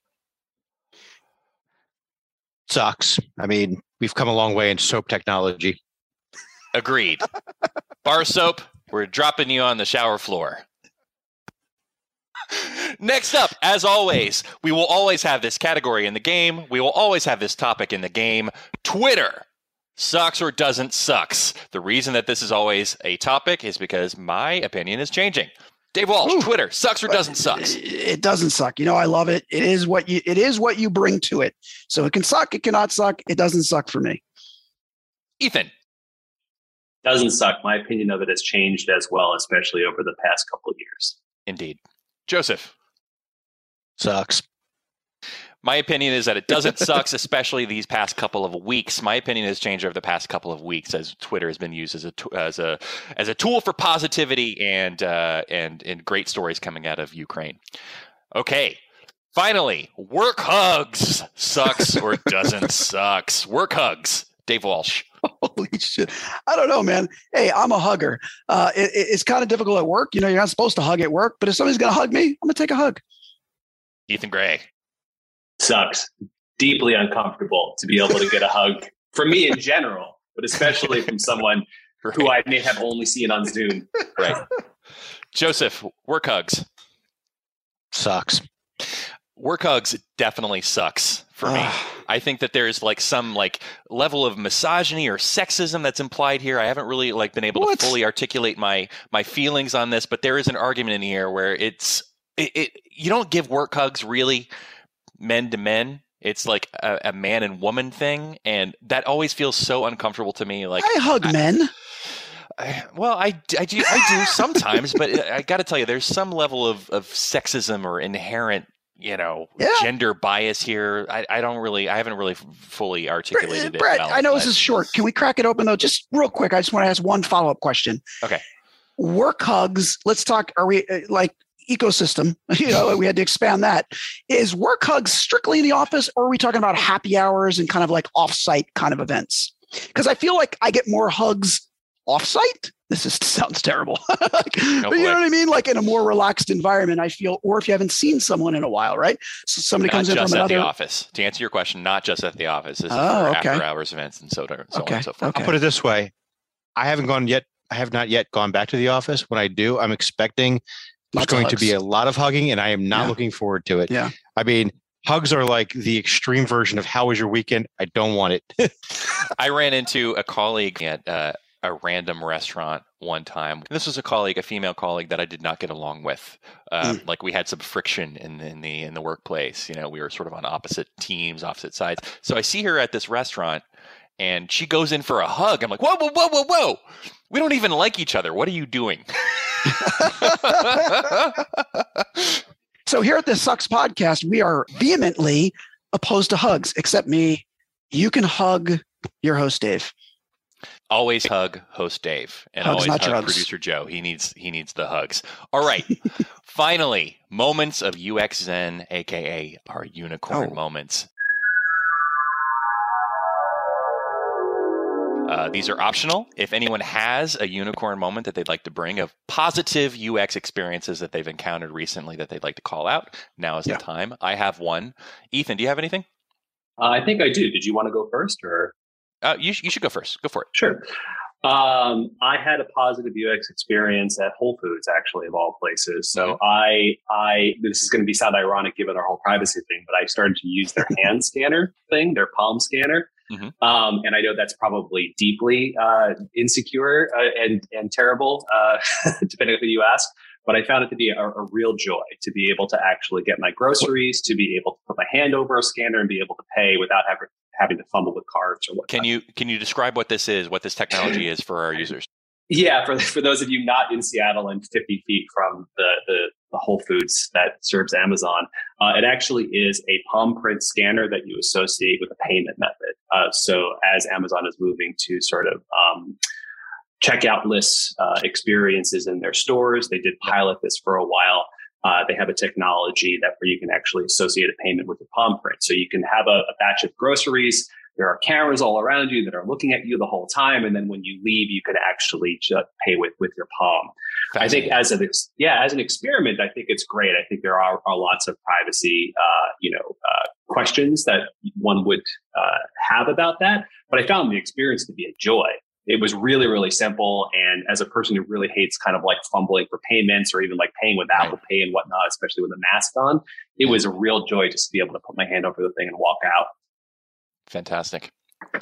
Sucks. I mean, we've come a long way in soap technology. Agreed. Bar soap, we're dropping you on the shower floor. Next up, as always, we will always have this category in the game. We will always have this topic in the game. Twitter. Sucks or doesn't sucks. The reason that this is always a topic is because my opinion is changing. Dave Walsh, Ooh. Twitter, sucks or doesn't sucks? It doesn't suck. You know, I love it. It is what you it is what you bring to it. So it can suck, it cannot suck. It doesn't suck for me. Ethan. Doesn't suck. My opinion of it has changed as well, especially over the past couple of years. Indeed. Joseph. Sucks. My opinion is that it doesn't sucks, especially these past couple of weeks. My opinion has changed over the past couple of weeks as Twitter has been used as a as a as a tool for positivity and uh, and and great stories coming out of Ukraine. Okay, Finally, work hugs sucks or doesn't sucks. Work hugs. Dave Walsh. Holy shit. I don't know, man. Hey, I'm a hugger. Uh, it, it's kind of difficult at work. You know, you're not supposed to hug at work, but if somebody's going to hug me, I'm going to take a hug. Ethan Gray. Sucks. Deeply uncomfortable to be able to get a hug from me in general, but especially from someone right. who I may have only seen on Zoom. Right. Joseph, work hugs. Sucks. Work hugs definitely sucks for me. I think that there's like some like level of misogyny or sexism that's implied here. I haven't really like been able what? to fully articulate my my feelings on this, but there is an argument in here where it's it, it you don't give work hugs really men to men. It's like a, a man and woman thing, and that always feels so uncomfortable to me. Like I hug I, men. I, well, I, I do I do sometimes, but I got to tell you, there's some level of of sexism or inherent. You know, yeah. gender bias here. I, I don't really, I haven't really fully articulated Brett, it. Well, I know but. this is short. Can we crack it open though? Just real quick. I just want to ask one follow-up question. Okay. Work hugs. Let's talk. Are we uh, like ecosystem? You know, we had to expand that. Is work hugs strictly in the office, or are we talking about happy hours and kind of like offsite kind of events? Because I feel like I get more hugs offsite. This is, sounds terrible. like, no but you know what I mean? Like in a more relaxed environment, I feel, or if you haven't seen someone in a while, right? So somebody not comes in from just another at the office. To answer your question, not just at the office. This is oh, for okay. after hours events and so, so okay. on and so forth. Okay. I'll put it this way. I haven't gone yet. I have not yet gone back to the office. When I do, I'm expecting there's going to be a lot of hugging, and I am not yeah. looking forward to it. Yeah. I mean, hugs are like the extreme version of how was your weekend? I don't want it. I ran into a colleague at uh, a random restaurant one time. This was a colleague, a female colleague that I did not get along with. Um, mm. Like we had some friction in, in the in the workplace. You know, we were sort of on opposite teams, opposite sides. So I see her at this restaurant, and she goes in for a hug. I'm like, whoa, whoa, whoa, whoa, whoa! We don't even like each other. What are you doing? So here at the Sucks podcast, we are vehemently opposed to hugs. Except me, you can hug your host, Dave. Always hug host Dave, and hugs, always hug drugs. producer Joe. He needs he needs the hugs. All right, finally, moments of U X Zen, aka our unicorn oh. moments. Uh, these are optional. If anyone has a unicorn moment that they'd like to bring of positive U X experiences that they've encountered recently that they'd like to call out, now is yeah. the time. I have one. Ethan, do you have anything? Uh, I think I do. Did you want to go first, or? Uh, you, sh- you should go first. Go for it. Sure. Um, I had a positive U X experience at Whole Foods, actually, of all places. So mm-hmm. I, I, this is going to be sound ironic given our whole privacy thing, but I started to use their hand scanner thing, their palm scanner. Mm-hmm. Um, and I know that's probably deeply uh, insecure uh, and and terrible, uh, depending on who you ask. But I found it to be a, a real joy to be able to actually get my groceries, to be able to put my hand over a scanner and be able to pay without having having to fumble with cards or whatnot. Can you can you describe what this is, what this technology is for our users? Yeah, for for those of you not in Seattle and fifty feet from the the, the Whole Foods that serves Amazon, uh, it actually is a palm print scanner that you associate with a payment method. Uh, so as Amazon is moving to sort of um, checkout lists uh, experiences in their stores, they did pilot this for a while. Uh, they have a technology that where you can actually associate a payment with your palm print. So you can have a, a batch of groceries. There are cameras all around you that are looking at you the whole time. And then when you leave, you can actually just pay with, with your palm. I think as an, yeah, as an experiment, I think it's great. I think there are, are lots of privacy, uh, you know, uh, questions that one would uh, have about that. But I found the experience to be a joy. It was really, really simple. And as a person who really hates kind of like fumbling for payments or even like paying with Apple right. Pay and whatnot, especially with a mask on, it was a real joy just to be able to put my hand over the thing and walk out. Fantastic.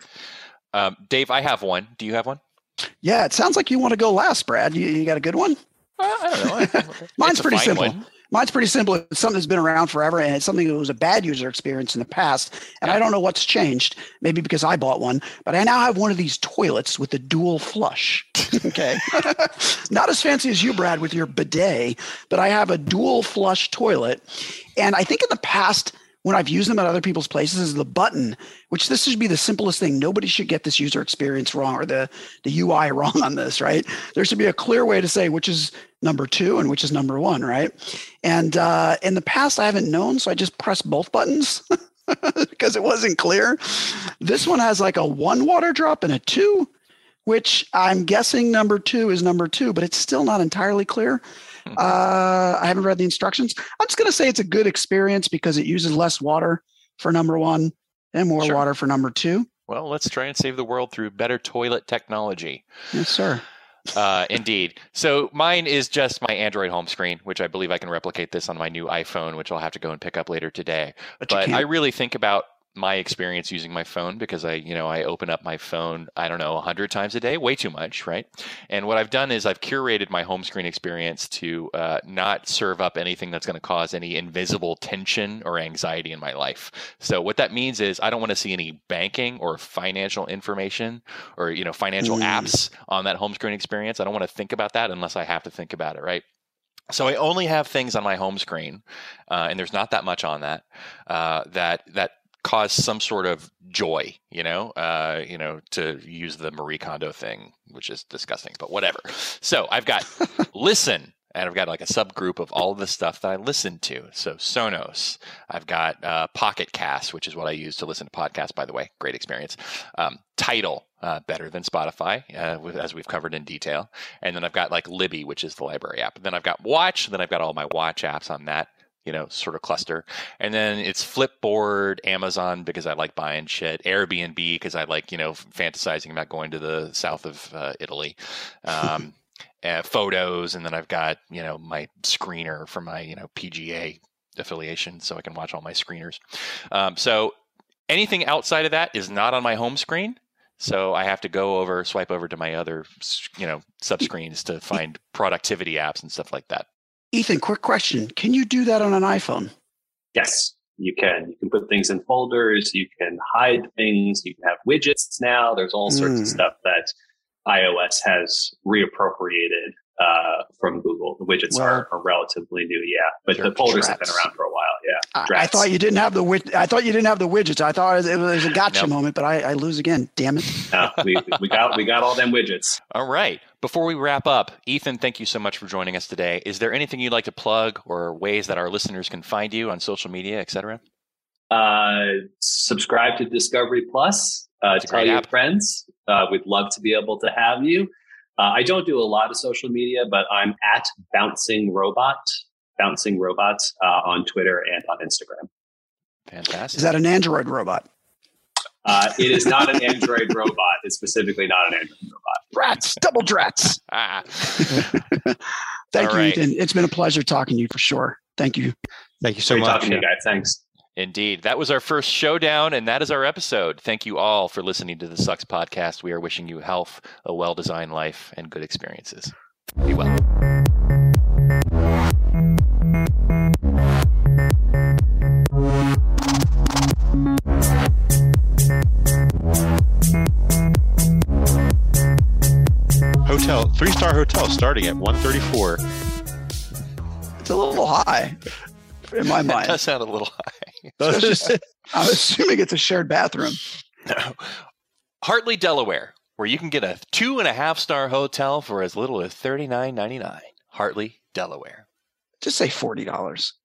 Um, Dave, I have one. Do you have one? Yeah, it sounds like you want to go last, Brad. You, you got a good one? Uh, I don't know. Mine's pretty simple. One. Mine's pretty simple. It's something that's been around forever, and it's something that was a bad user experience in the past. And yeah. I don't know what's changed. Maybe because I bought one, but I now have one of these toilets with a dual flush. Okay. Not as fancy as you, Brad, with your bidet, but I have a dual flush toilet. And I think in the past, when I've used them at other people's places is the button, which this should be the simplest thing. Nobody should get this user experience wrong or the, the U I wrong on this, right? There should be a clear way to say which is number two and which is number one, right? And uh, in the past, I haven't known, so I just press both buttons because it wasn't clear. This one has like a one water drop and a two, which I'm guessing number two is number two, but it's still not entirely clear. Uh, I haven't read the instructions. I'm just going to say it's a good experience because it uses less water for number one and more Sure. water for number two. Well, let's try and save the world through better toilet technology. Yes, sir. Uh, indeed. So mine is just my Android home screen, which I believe I can replicate this on my new iPhone, which I'll have to go and pick up later today. But, you But can't. I really think about my experience using my phone because I, you know, I open up my phone, I don't know, a hundred times a day, way too much, right? And what I've done is I've curated my home screen experience to uh, not serve up anything that's going to cause any invisible tension or anxiety in my life. So what that means is I don't want to see any banking or financial information or, you know, financial Mm. apps on that home screen experience. I don't want to think about that unless I have to think about it, right? So I only have things on my home screen, uh, and there's not that much on that, uh, that, that, cause some sort of joy, you know, uh, you know, to use the Marie Kondo thing, which is disgusting, but whatever. So I've got listen, and I've got like a subgroup of all of the stuff that I listen to. So Sonos, I've got uh, Pocket Cast, which is what I use to listen to podcasts, by the way. Great experience. Um, Tidal, uh, better than Spotify, uh, with, as we've covered in detail. And then I've got like Libby, which is the library app. Then I've got Watch, then I've got all my Watch apps on that, you know, sort of cluster. And then it's Flipboard, Amazon, because I like buying shit, Airbnb, because I like, you know, fantasizing about going to the south of uh, Italy, um, uh, photos. And then I've got, you know, my screener for my, you know, P G A affiliation, so I can watch all my screeners. Um, so anything outside of that is not on my home screen. So I have to go over, swipe over to my other, you know, subscreens to find productivity apps and stuff like that. Ethan, quick question. Can you do that on an iPhone? Yes, you can. You can put things in folders. You can hide things. You can have widgets now. There's all sorts Mm. of stuff that iOS has reappropriated uh, from Google. The widgets Well, are, are relatively new, yeah, but sure. the folders have been Drats. around for a while. Yeah, I, I Drats. thought you didn't have the wid- I thought you didn't have the widgets. I thought it was a gotcha Nope. moment, but I, I lose again. Damn it! No, we, we got we got all them widgets. All right. Before we wrap up, Ethan, thank you so much for joining us today. Is there anything you'd like to plug or ways that our listeners can find you on social media, et cetera? Uh, subscribe to Discovery Plus. Uh, It's a tell great your app. friends. Uh, we'd love to be able to have you. Uh, I don't do a lot of social media, but I'm at Bouncing Robot, Bouncing Robot uh, on Twitter and on Instagram. Fantastic. Is that an Android robot? Uh, it is not an Android robot. It's specifically not an Android robot. Drats, double drats. Ah, Thank All you, right. Ethan. It's been a pleasure talking to you for sure. Thank you. Thank you so Great much. talking to you guys. Thanks. indeed. That was our first showdown, and that is our episode. Thank you all for listening to the Sucks Podcast. We are wishing you health, a well-designed life, and good experiences. Be well. Hotel, three-star hotel starting at one thirty-four. It's a little high in my That mind. does sound a little high. I'm assuming it's a shared bathroom. Hartley, Delaware, where you can get a two and a half star hotel for as little as thirty-nine ninety-nine. Hartley, Delaware. Just say forty dollars.